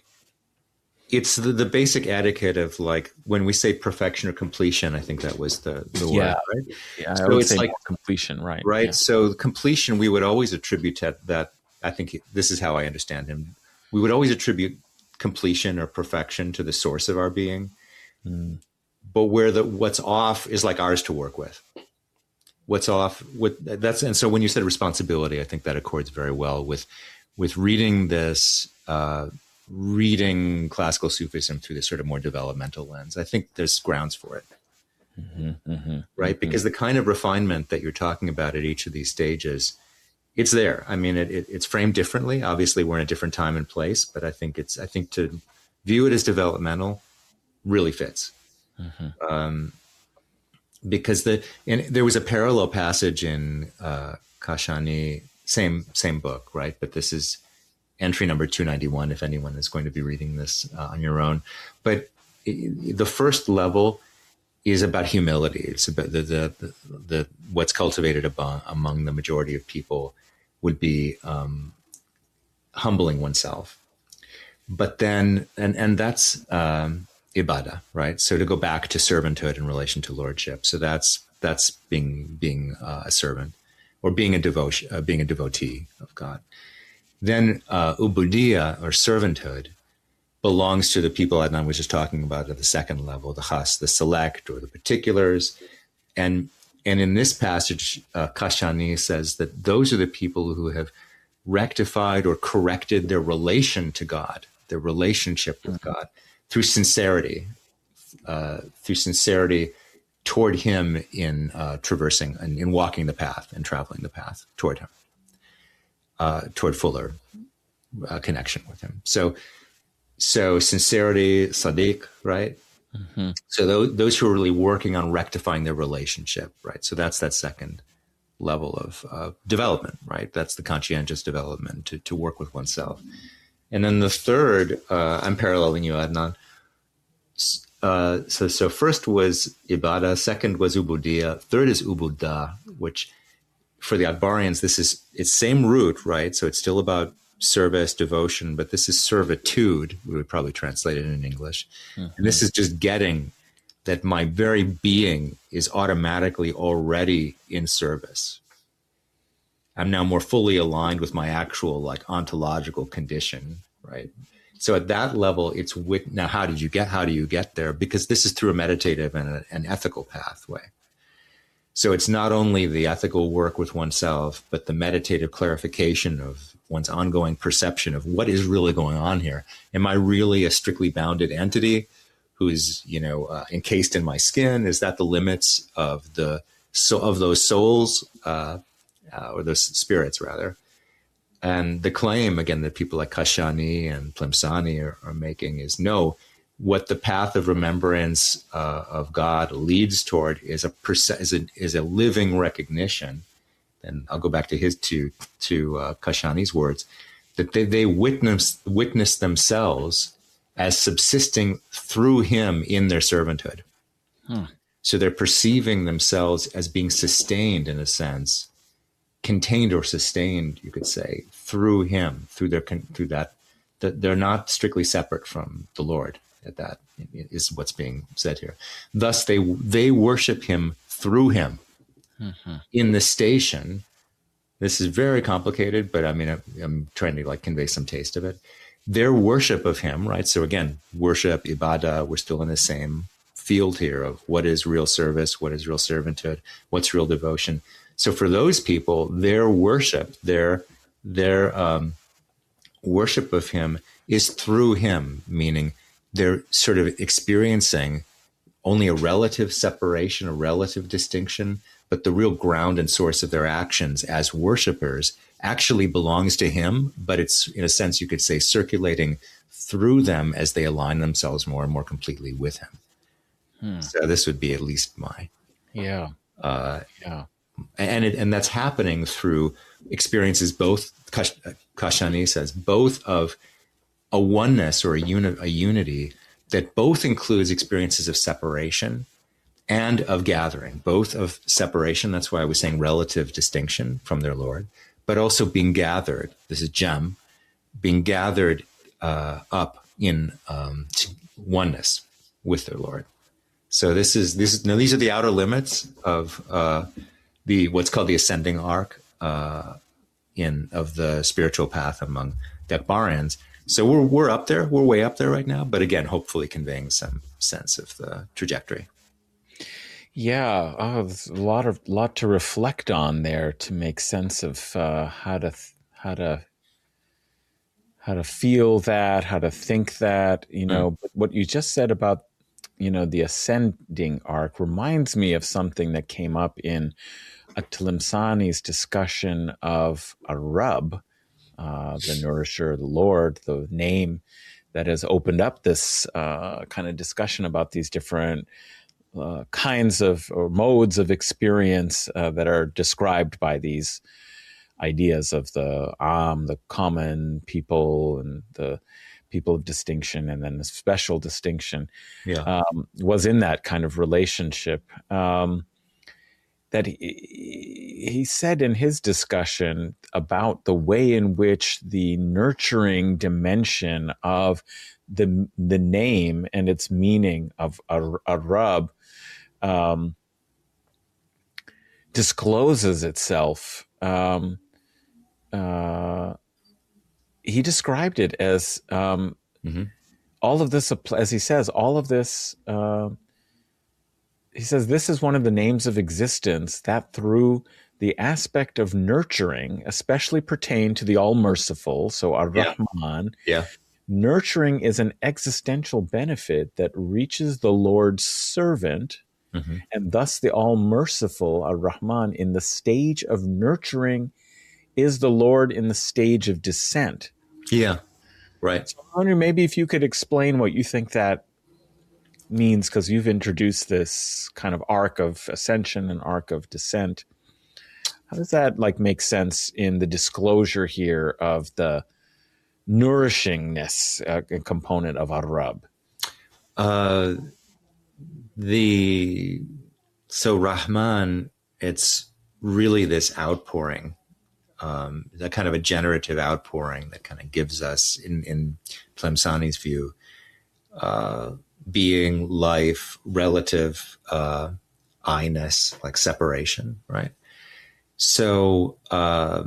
Speaker 2: It's the, the basic etiquette of like when we say perfection or completion, I think that was the, the
Speaker 1: yeah.
Speaker 2: word, right?
Speaker 1: Yeah,
Speaker 2: so
Speaker 1: I would
Speaker 2: it's
Speaker 1: say
Speaker 2: like
Speaker 1: completion, right?
Speaker 2: Right.
Speaker 1: Yeah.
Speaker 2: So completion, we would always attribute to that. I think this is how I understand him. We would always attribute completion or perfection to the source of our being. Mm. But where the what's off is like ours to work with. What's off with that's and so when you said responsibility, I think that accords very well with with reading this. Uh, reading classical Sufism through this sort of more developmental lens. I think there's grounds for it, mm-hmm, mm-hmm, right? Mm-hmm. Because the kind of refinement that you're talking about at each of these stages, it's there. I mean, it, it, it's framed differently. Obviously, we're in a different time and place, but I think it's, I think to view it as developmental really fits. Mm-hmm. Um, because the, and there was a parallel passage in uh, Kashani, same, same book, right? But this is entry number two ninety-one, if anyone is going to be reading this uh, on your own. But it, the first level is about humility. It's about the, the, the, the what's cultivated among, among the majority of people would be um, humbling oneself. But then, and, and that's um, ibadah, right? So to go back to servanthood in relation to lordship. So that's, that's being, being uh, a servant or being a devotion, uh, being a devotee of God. Then uh, ubudiyya, or servanthood, belongs to the people Adnan was just talking about at the second level, the khas, the select or the particulars. And and in this passage, uh, Kashani says that those are the people who have rectified or corrected their relation to God, their relationship with God, through sincerity, uh, through sincerity toward Him in uh, traversing and in walking the path and traveling the path toward Him. Uh, toward fuller uh, connection with Him. So, so sincerity, sadiq, right? Mm-hmm. So those, those who are really working on rectifying their relationship, right? So that's that second level of uh, development, right? That's the conscientious development to, to work with oneself. And then the third, uh, I'm paralleling you, Adnan. Uh, so, so first was ibadah, second was ubudiyya, third is ubudah, which for the Akbarians, this is it's same root, right? So it's still about service, devotion, but this is servitude. We would probably translate it in English. Mm-hmm. And this is just getting that my very being is automatically already in service. I'm now more fully aligned with my actual like ontological condition, right? So at that level, it's with, now how did you get, how do you get there? Because this is through a meditative and a, an ethical pathway. So it's not only the ethical work with oneself, but the meditative clarification of one's ongoing perception of what is really going on here. Am I really a strictly bounded entity who is, you know, uh, encased in my skin? Is that the limits of the so of those souls uh, uh, or those spirits rather? And the claim again that people like Kashani and Tlemceni are, are making is no. What the path of remembrance uh, of God leads toward is a, perce- is a is a living recognition. And I'll go back to his to to uh, Kashani's words that they, they witness witness themselves as subsisting through him in their servanthood. Hmm. So they're perceiving themselves as being sustained in a sense, contained or sustained, you could say, through him, through their through that. That they're not strictly separate from the Lord. At that is what's being said here. Thus, they they worship him through him. Mm-hmm. In the station. This is very complicated, but I mean, I'm, I'm trying to like convey some taste of it. Their worship of him, right? So again, worship, ibadah, we're still in the same field here of what is real service, what is real servanthood, what's real devotion. So for those people, their worship, their their um, worship of him is through him, meaning they're sort of experiencing only a relative separation, a relative distinction, but the real ground and source of their actions as worshipers actually belongs to him, but it's, in a sense, you could say, circulating through them as they align themselves more and more completely with him. Hmm. So this would be at least my...
Speaker 1: Yeah.
Speaker 2: Uh,
Speaker 1: yeah.
Speaker 2: And it, and that's happening through experiences, both, Kashani says, both of a oneness or a, uni, a unity that both includes experiences of separation and of gathering, both of separation. That's why I was saying relative distinction from their Lord, but also being gathered. This is Jem, being gathered uh, up in um, oneness with their Lord. So this is this is now these are the outer limits of uh, the what's called the ascending arc uh, in of the spiritual path among the Akbarians. So we're we're up there, we're way up there right now. But again, hopefully conveying some sense of the trajectory.
Speaker 1: Yeah, oh, there's a lot of lot to reflect on there to make sense of uh, how to how to how to feel that, how to think that. You know, mm. But what you just said about you know the ascending arc reminds me of something that came up in a Tlemceni's discussion of a Rub, uh, the Nourisher, the Lord, the name that has opened up this uh, kind of discussion about these different. Uh, kinds of or modes of experience uh, that are described by these ideas of the Am, the common people, and the people of distinction, and then the special distinction.
Speaker 2: Yeah,
Speaker 1: um, was in that kind of relationship. Um, that he, he said in his discussion about the way in which the nurturing dimension of the the name and its meaning of a, a Rub Um, discloses itself. Um, uh, he described it as um, mm-hmm. all of this, as he says, all of this, uh, he says, this is one of the names of existence that through the aspect of nurturing, especially pertain to the all-merciful, so Ar-Rahman,
Speaker 2: yeah. yeah.
Speaker 1: Nurturing is an existential benefit that reaches the Lord's servant, mm-hmm. and thus the all-merciful, Ar-Rahman, in the stage of nurturing is the Lord in the stage of descent.
Speaker 2: Yeah, right.
Speaker 1: So I'm wondering maybe if you could explain what you think that means, because you've introduced this kind of arc of ascension and arc of descent. How does that like make sense in the disclosure here of the nourishingness uh, component of Ar-Rab?
Speaker 2: Uh, the so Rahman, it's really this outpouring, um, that kind of a generative outpouring that kind of gives us, in in Tlemceni's view, uh, being, life, relative uh, I-ness, like separation, right? So uh,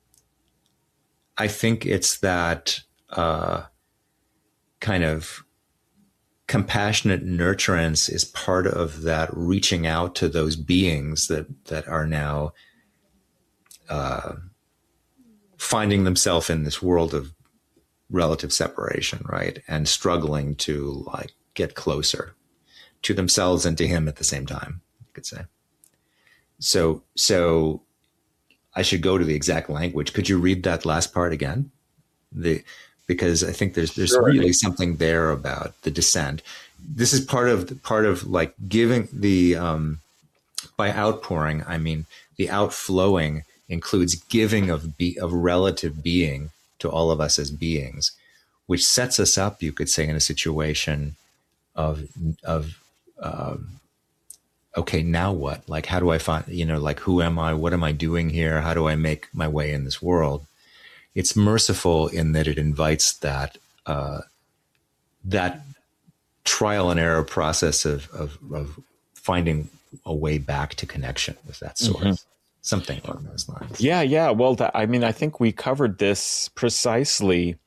Speaker 2: I think it's that uh, kind of compassionate nurturance is part of that reaching out to those beings that that are now uh, finding themselves in this world of relative separation, right? And struggling to like get closer to themselves and to him at the same time, you could say. So, so I should go to the exact language. Could you read that last part again? The because I think there's there's sure. really something there about the descent. This is part of part of like giving the um, by outpouring. I mean the outflowing includes giving of be of relative being to all of us as beings, which sets us up, you could say, in a situation of of um, okay, now what? Like, how do I find, you know, like, who am I? What am I doing here? How do I make my way in this world? It's merciful in that it invites that, uh, that trial and error process of, of, of finding a way back to connection with that source, mm-hmm. something along those lines.
Speaker 1: Yeah, yeah. Well, that, I mean, I think we covered this precisely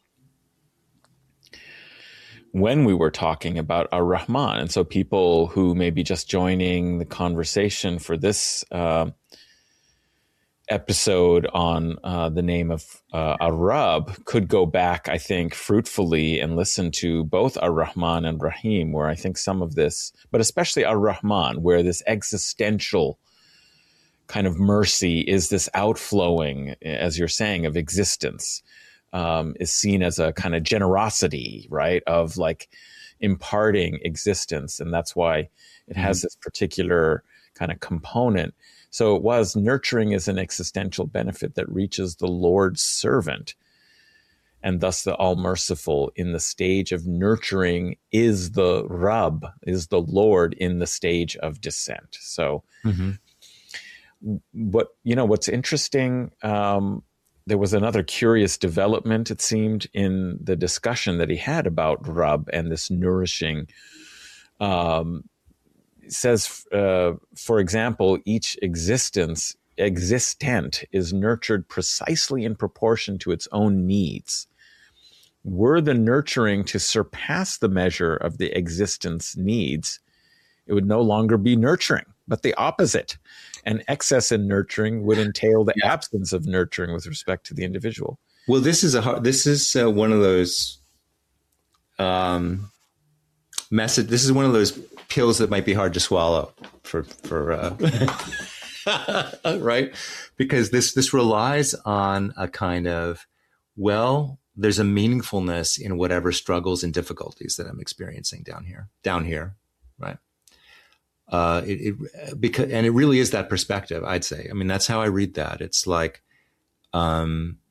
Speaker 1: when we were talking about Ar-Rahman. And so people who may be just joining the conversation for this uh, episode on uh, the name of uh, Ar-Rab could go back, I think, fruitfully and listen to both Ar-Rahman and Rahim, where I think some of this, but especially Ar-Rahman, where this existential kind of mercy is this outflowing, as you're saying, of existence. Um, is seen as a kind of generosity, right, of like imparting existence. And that's why it has mm-hmm. this particular kind of component. So it was nurturing is an existential benefit that reaches the Lord's servant. And thus the all-merciful in the stage of nurturing is the Rab, is the Lord in the stage of descent. So mm-hmm. what, you know, what's interesting, um, there was another curious development, it seemed, in the discussion that he had about Rab and this nourishing. Um, it says, uh, for example, each existence, existent, is nurtured precisely in proportion to its own needs. Were the nurturing to surpass the measure of the existence needs, it would no longer be nurturing, but the opposite. And excess in nurturing would entail the yeah. absence of nurturing with respect to the individual.
Speaker 2: Well, this is a hard, this is uh, one of those um, message. This is one of those pills that might be hard to swallow for for uh, right, because this this relies on a kind of, well, there's a meaningfulness in whatever struggles and difficulties that I'm experiencing down here, down here, right. Uh, it, it because and it really is that perspective, I'd say. I mean, that's how I read that. It's like, um,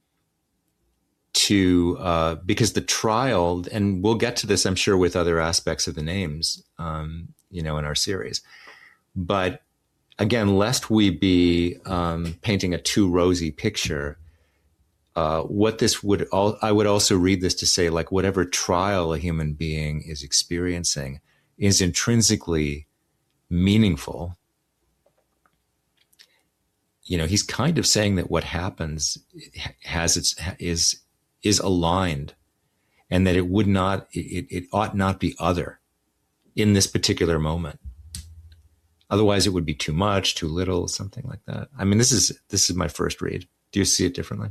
Speaker 2: to uh, because the trial, and we'll get to this, I'm sure, with other aspects of the names, um, you know, in our series. But again, lest we be um, painting a too rosy picture, uh, what this would all I would also read this to say, like, whatever trial a human being is experiencing is intrinsically meaningful. You know, he's kind of saying that what happens has its is is aligned, and that it would not it, it ought not be other in this particular moment. Otherwise it would be too much, too little, something like that. I mean, this is this is my first read. Do you see it differently?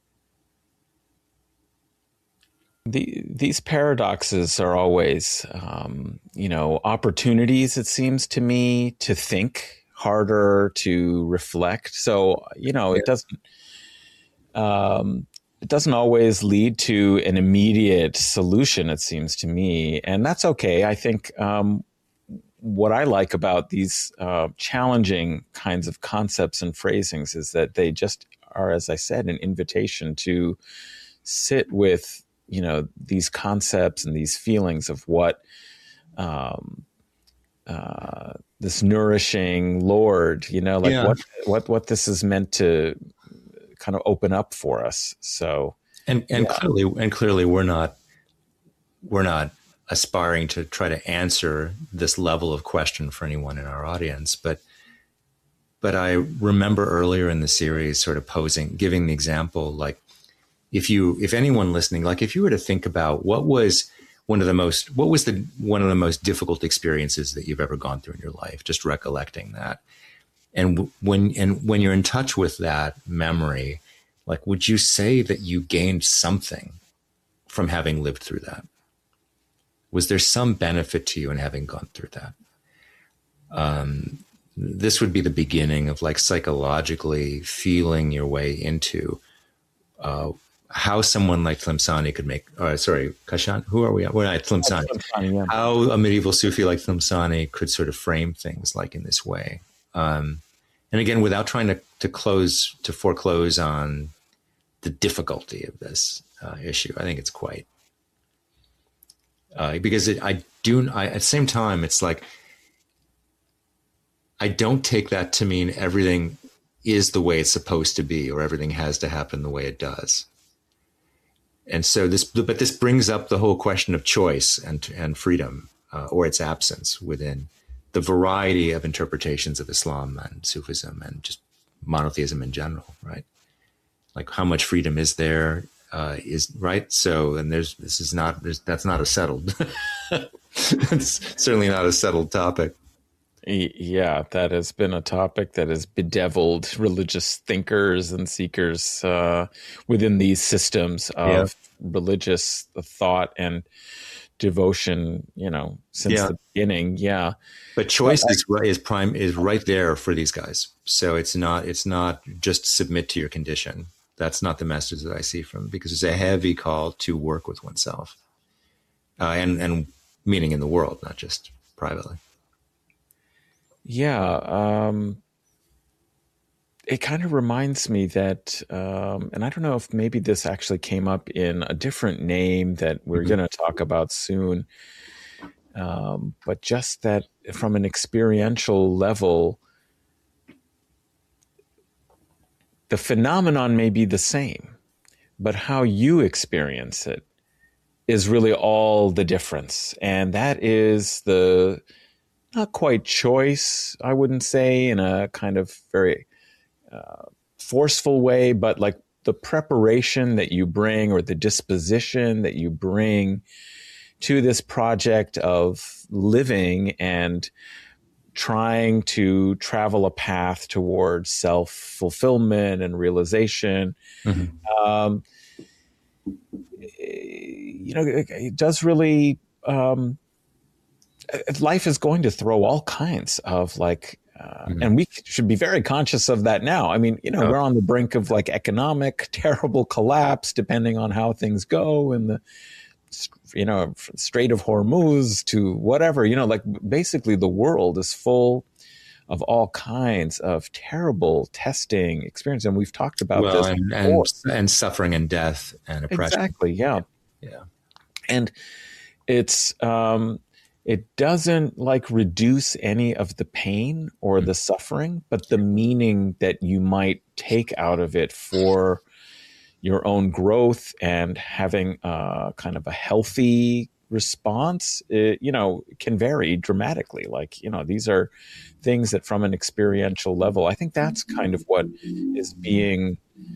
Speaker 1: The, these paradoxes are always, um, you know, opportunities, it seems to me, to think harder, to reflect. So, you know, it doesn't, um, it doesn't always lead to an immediate solution, it seems to me. And that's okay. I think um, what I like about these uh, challenging kinds of concepts and phrasings is that they just are, as I said, an invitation to sit with, you know, these concepts and these feelings of what um, uh, this nourishing Lord, you know, like yeah. what, what, what this is meant to kind of open up for us. So,
Speaker 2: and, and
Speaker 1: yeah.
Speaker 2: clearly, and clearly we're not, we're not aspiring to try to answer this level of question for anyone in our audience, but, but I remember earlier in the series sort of posing, giving the example, like, If you, if anyone listening, like if you were to think about what was one of the most, what was the, one of the most difficult experiences that you've ever gone through in your life, just recollecting that. And when, and when you're in touch with that memory, like, would you say that you gained something from having lived through that? Was there some benefit to you in having gone through that? Um, this would be the beginning of like psychologically feeling your way into, uh, how someone like Tlemceni could make, uh, sorry, Kashan, who are we? We're not Tlemceni. Yeah. How a medieval Sufi like Tlemceni could sort of frame things like in this way. Um, and again, without trying to, to close, to foreclose on the difficulty of this uh, issue, I think it's quite, uh, because it, I do, I, at the same time, it's like, I don't take that to mean everything is the way it's supposed to be, or everything has to happen the way it does. And so this, but this brings up the whole question of choice and and freedom, uh, or its absence within the variety of interpretations of Islam and Sufism and just monotheism in general, right? Like how much freedom is there, uh, is right. So, and there's, this is not, there's, that's not a settled, it's certainly not a settled topic.
Speaker 1: Yeah, that has been a topic that has bedeviled religious thinkers and seekers uh, within these systems of yeah. religious thought and devotion, you know, since yeah. the beginning. Yeah.
Speaker 2: But choice but I, is right, is prime is right there for these guys. So it's not it's not just submit to your condition. That's not the message that I see from, because it's a heavy call to work with oneself, uh, and and meaning in the world, not just privately.
Speaker 1: Yeah, um, it kind of reminds me that, um, and I don't know if maybe this actually came up in a different name that we're mm-hmm. going to talk about soon, um, but just that from an experiential level, the phenomenon may be the same, but how you experience it is really all the difference. And that is the not quite choice, I wouldn't say in a kind of very uh, forceful way, but like the preparation that you bring or the disposition that you bring to this project of living and trying to travel a path towards self-fulfillment and realization. Mm-hmm. Um, you know, it, it does really... Um, life is going to throw all kinds of like, uh, mm-hmm. and we should be very conscious of that now. I mean, you know, oh. we're on the brink of like economic, terrible collapse, depending on how things go in the, you know, Strait of Hormuz to whatever, you know, like basically the world is full of all kinds of terrible testing experience. And we've talked about
Speaker 2: well,
Speaker 1: this
Speaker 2: and,
Speaker 1: before.
Speaker 2: And, and suffering and death and oppression.
Speaker 1: Exactly. Yeah.
Speaker 2: Yeah.
Speaker 1: And it's, um, it doesn't like reduce any of the pain or the suffering, but the meaning that you might take out of it for your own growth and having uh, kind of a healthy response, it, you know, can vary dramatically. Like, you know, these are things that from an experiential level, I think that's kind of what is being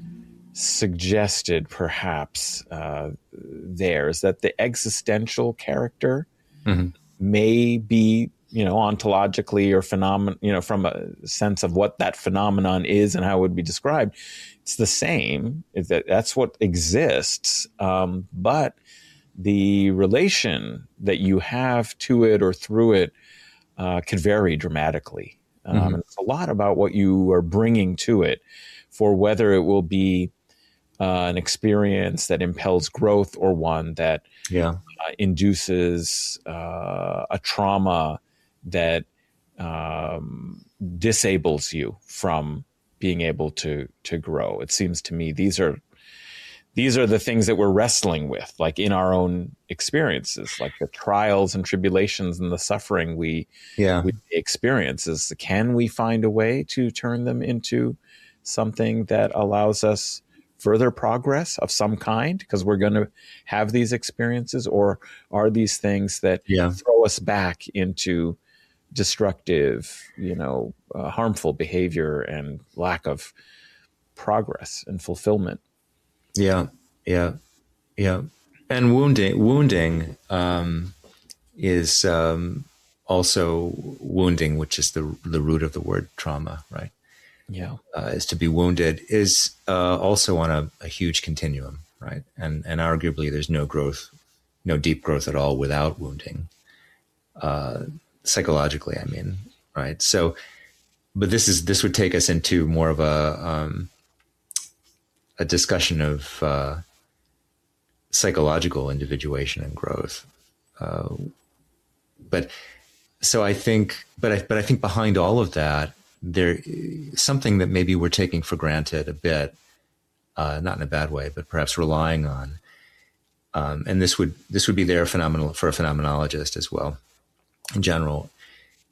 Speaker 1: suggested perhaps uh, there, is that the existential character mm-hmm. may be, you know, ontologically or phenomenon, you know, from a sense of what that phenomenon is and how it would be described, it's the same. Is that that's what exists, um, but the relation that you have to it or through it uh, could vary dramatically. Um, mm-hmm. And it's a lot about what you are bringing to it, for whether it will be uh, an experience that impels growth or one that yeah. uh, induces uh, a trauma that um, disables you from being able to to grow. It seems to me these are these are the things that we're wrestling with, like in our own experiences, like the trials and tribulations and the suffering we, yeah. we experience. Is, can we find a way to turn them into something that allows us further progress of some kind, because we're going to have these experiences, or are these things that yeah. throw us back into destructive, you know, uh, harmful behavior and lack of progress and fulfillment?
Speaker 2: Yeah, yeah, yeah. And wounding, wounding um, is um, also wounding, which is the the root of the word trauma, right?
Speaker 1: Yeah,
Speaker 2: uh, is to be wounded, is uh, also on a, a huge continuum, right? And and arguably, there's no growth, no deep growth at all without wounding. Uh, psychologically, I mean, right? So, but this is this would take us into more of a um, a discussion of uh, psychological individuation and growth. Uh, but so I think, but I, but I think behind all of that, there something that maybe we're taking for granted a bit, uh, not in a bad way, but perhaps relying on. Um, and this would this would be there phenomenal for a phenomenologist as well, in general,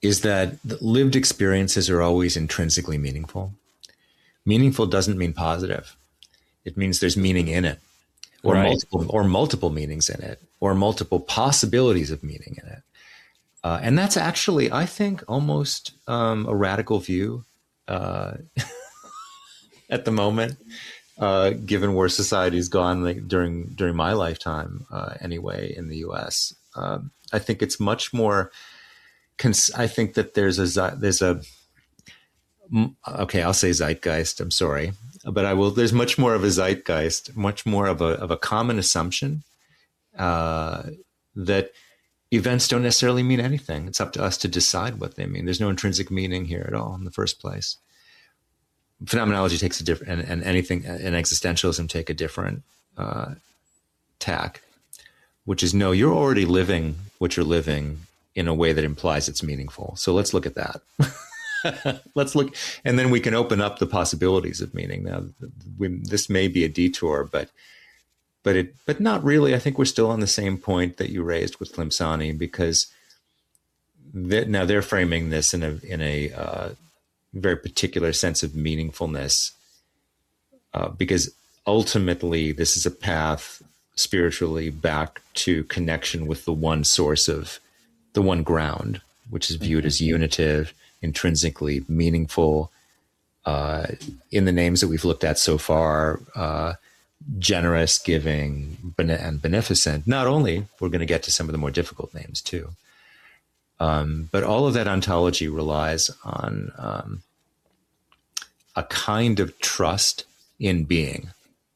Speaker 2: is that lived experiences are always intrinsically meaningful. Meaningful doesn't mean positive. It means there's meaning in it, or
Speaker 1: Right.
Speaker 2: multiple or multiple meanings in it, or multiple possibilities of meaning in it. Uh, and that's actually, I think, almost um, a radical view uh, at the moment, uh, given where society's gone like, during during my lifetime, uh, anyway, in the U S. Um, I think it's much more. Cons- I think that there's a there's a okay, I'll say zeitgeist. I'm sorry, but I will. There's much more of a zeitgeist, much more of a of a common assumption uh, that events don't necessarily mean anything. It's up to us to decide what they mean. There's no intrinsic meaning here at all in the first place. Phenomenology takes a different, and, and anything, and existentialism take a different uh, tack, which is no, you're already living what you're living in a way that implies it's meaningful. So let's look at that. Let's look, and then we can open up the possibilities of meaning. Now, we, this may be a detour, but but it, but not really. I think we're still on the same point that you raised with Tlemceni, because they, now they're framing this in a in a uh, very particular sense of meaningfulness, uh, because ultimately this is a path spiritually back to connection with the one source of the one ground, which is viewed as unitive, intrinsically meaningful, uh, in the names that we've looked at so far, uh, generous, giving, bene- and beneficent. Not only, we're going to get to some of the more difficult names too, um, but all of that ontology relies on um, a kind of trust in being,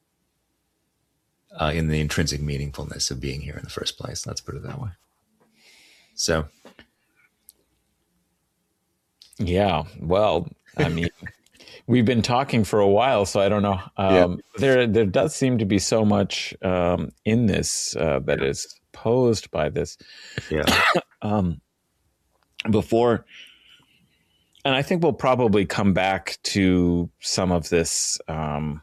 Speaker 2: uh, in the intrinsic meaningfulness of being here in the first place. Let's put it that way. So,
Speaker 1: yeah, well, I mean, we've been talking for a while, so I don't know. Um,
Speaker 2: Yeah.
Speaker 1: There, there does seem to be so much um, in this uh, that is posed by this.
Speaker 2: yeah,
Speaker 1: Um, before, and I think we'll probably come back to some of this um,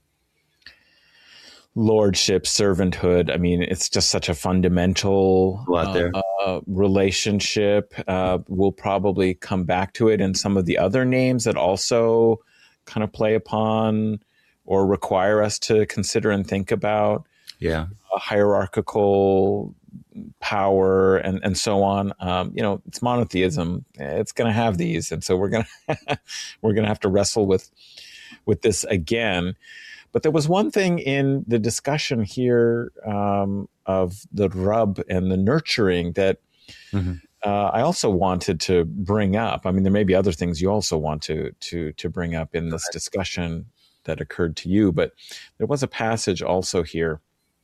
Speaker 1: lordship, servanthood. I mean, it's just such a fundamental
Speaker 2: a lot there.
Speaker 1: uh, relationship. Uh, we'll probably come back to it in some of the other names that also kind of play upon or require us to consider and think about
Speaker 2: Yeah,
Speaker 1: a hierarchical power and, and so on. Um, you know, it's monotheism. It's going to have these. And so we're going to, we're going to have to wrestle with, with this again. But there was one thing in the discussion here um, of the rub and the nurturing that
Speaker 2: mm-hmm.
Speaker 1: uh, I also wanted to bring up. I mean, there may be other things you also want to to to bring up in this discussion that occurred to you, but there was a passage also here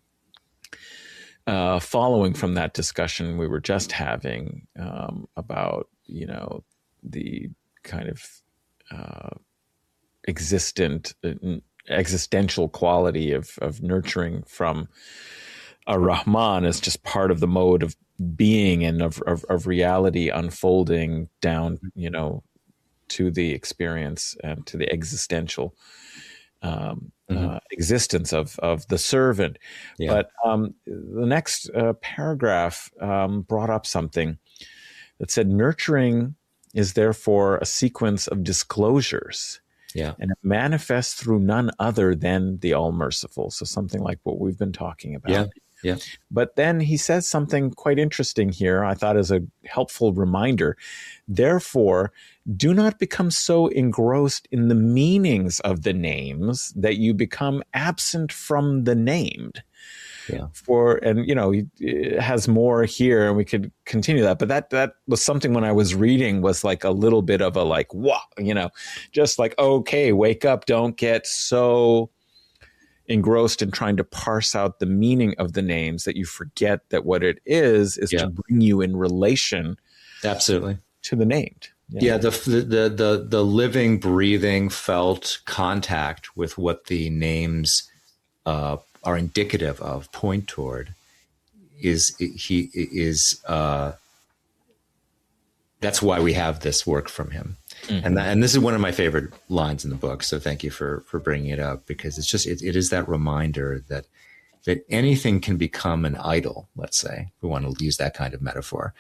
Speaker 1: uh, following from that discussion we were just having um, about, you know, the kind of uh, existent. Uh, existential quality of, of nurturing from a Rahman as just part of the mode of being and of, of, of reality unfolding down, you know, to the experience and to the existential um, mm-hmm. uh, existence of, of the servant. Yeah. But um, the next uh, paragraph um, brought up something that said nurturing is therefore a sequence of disclosures.
Speaker 2: Yeah.
Speaker 1: And it manifests through none other than the All-Merciful. So something like what we've been talking about.
Speaker 2: Yeah. Yeah.
Speaker 1: But then he says something quite interesting here, I thought as a helpful reminder. Therefore, do not become so engrossed in the meanings of the names that you become absent from the named.
Speaker 2: Yeah.
Speaker 1: For, and you know, it has more here and we could continue that. But that, that was something when I was reading was like a little bit of a like, wow, you know, just like, okay, wake up. Don't get so engrossed in trying to parse out the meaning of the names that you forget that what it is, is yeah. to bring you in relation.
Speaker 2: Absolutely.
Speaker 1: To the named.
Speaker 2: Yeah. yeah the, the, the, the living, breathing, felt contact with what the names, uh, are indicative of, point toward, is he is uh, that's why we have this work from him, mm-hmm. and that, and this is one of my favorite lines in the book. So thank you for for bringing it up, because it's just it, it is that reminder that that anything can become an idol. Let's say, if we want to use that kind of metaphor.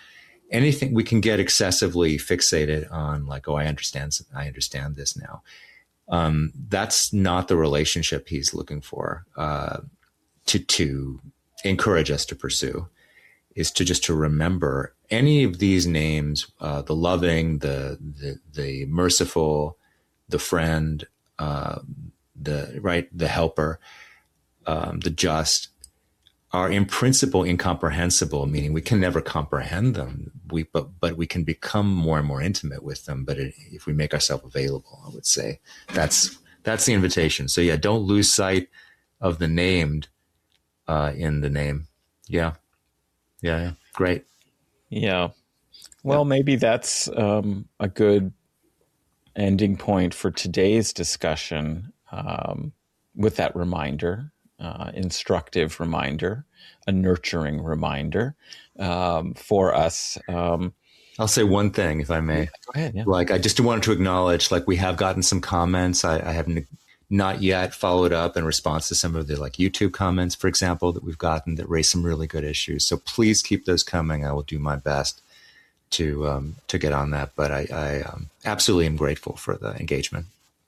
Speaker 2: anything we can get excessively fixated on, like, oh, I understand, I understand this now. Um, that's not the relationship he's looking for, uh, to, to encourage us to pursue, is to just to remember any of these names, uh, the loving, the, the, the merciful, the friend, uh, the, right, the helper, um, the just, are in principle incomprehensible, meaning we can never comprehend them. We, but, but we can become more and more intimate with them. But it, if we make ourselves available, I would say that's, that's the invitation. So yeah, don't lose sight of the named, uh, in the name. Yeah. Yeah. Yeah. Great.
Speaker 1: Yeah. Well, yeah. Maybe that's, um, a good ending point for today's discussion, um, with that reminder. Uh, instructive reminder, a nurturing reminder, um, for us. Um,
Speaker 2: I'll say one thing, if I may.
Speaker 1: Go ahead. Yeah.
Speaker 2: Like, I just wanted to acknowledge, like, we have gotten some comments. I, I haven't not yet followed up in response to some of the, like, YouTube comments, for example, that we've gotten that raise some really good issues. So please keep those coming. I will do my best to um, to get on that. But I, I um, absolutely am grateful for the engagement.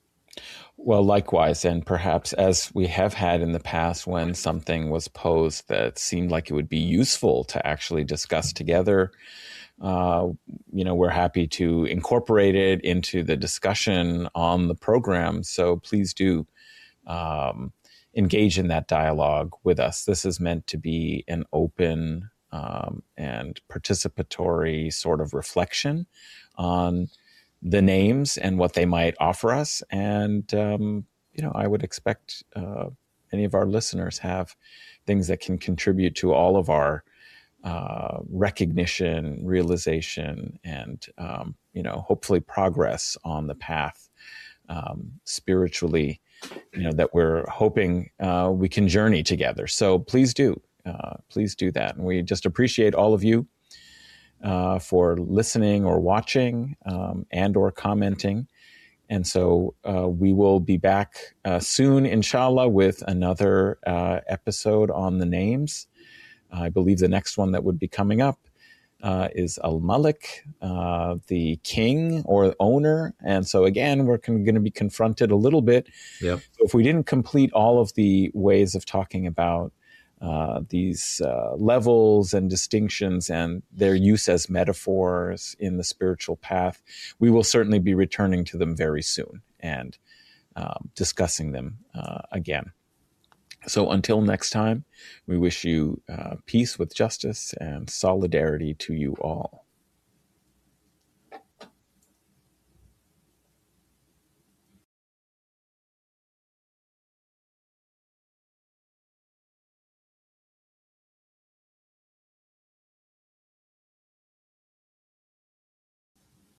Speaker 1: Well, likewise, and perhaps as we have had in the past when something was posed that seemed like it would be useful to actually discuss together, uh, you know, we're happy to incorporate it into the discussion on the program. So please do um, engage in that dialogue with us. This is meant to be an open um, and participatory sort of reflection on the names and what they might offer us. And, um, you know, I would expect uh, any of our listeners have things that can contribute to all of our uh, recognition, realization, and, um, you know, hopefully progress on the path um, spiritually, you know, that we're hoping uh, we can journey together. So please do, uh, please do that. And we just appreciate all of you Uh, for listening or watching um, and or commenting. And so uh, we will be back uh, soon, inshallah, with another uh, episode on the names. I believe the next one that would be coming up uh, is Al-Malik, uh, the king or owner. And so again, we're con- going to be confronted a little bit.
Speaker 2: Yep.
Speaker 1: So if we didn't complete all of the ways of talking about Uh, these uh, levels and distinctions and their use as metaphors in the spiritual path, we will certainly be returning to them very soon and um, discussing them uh, again. So until next time, we wish you uh, peace with justice and solidarity to you all.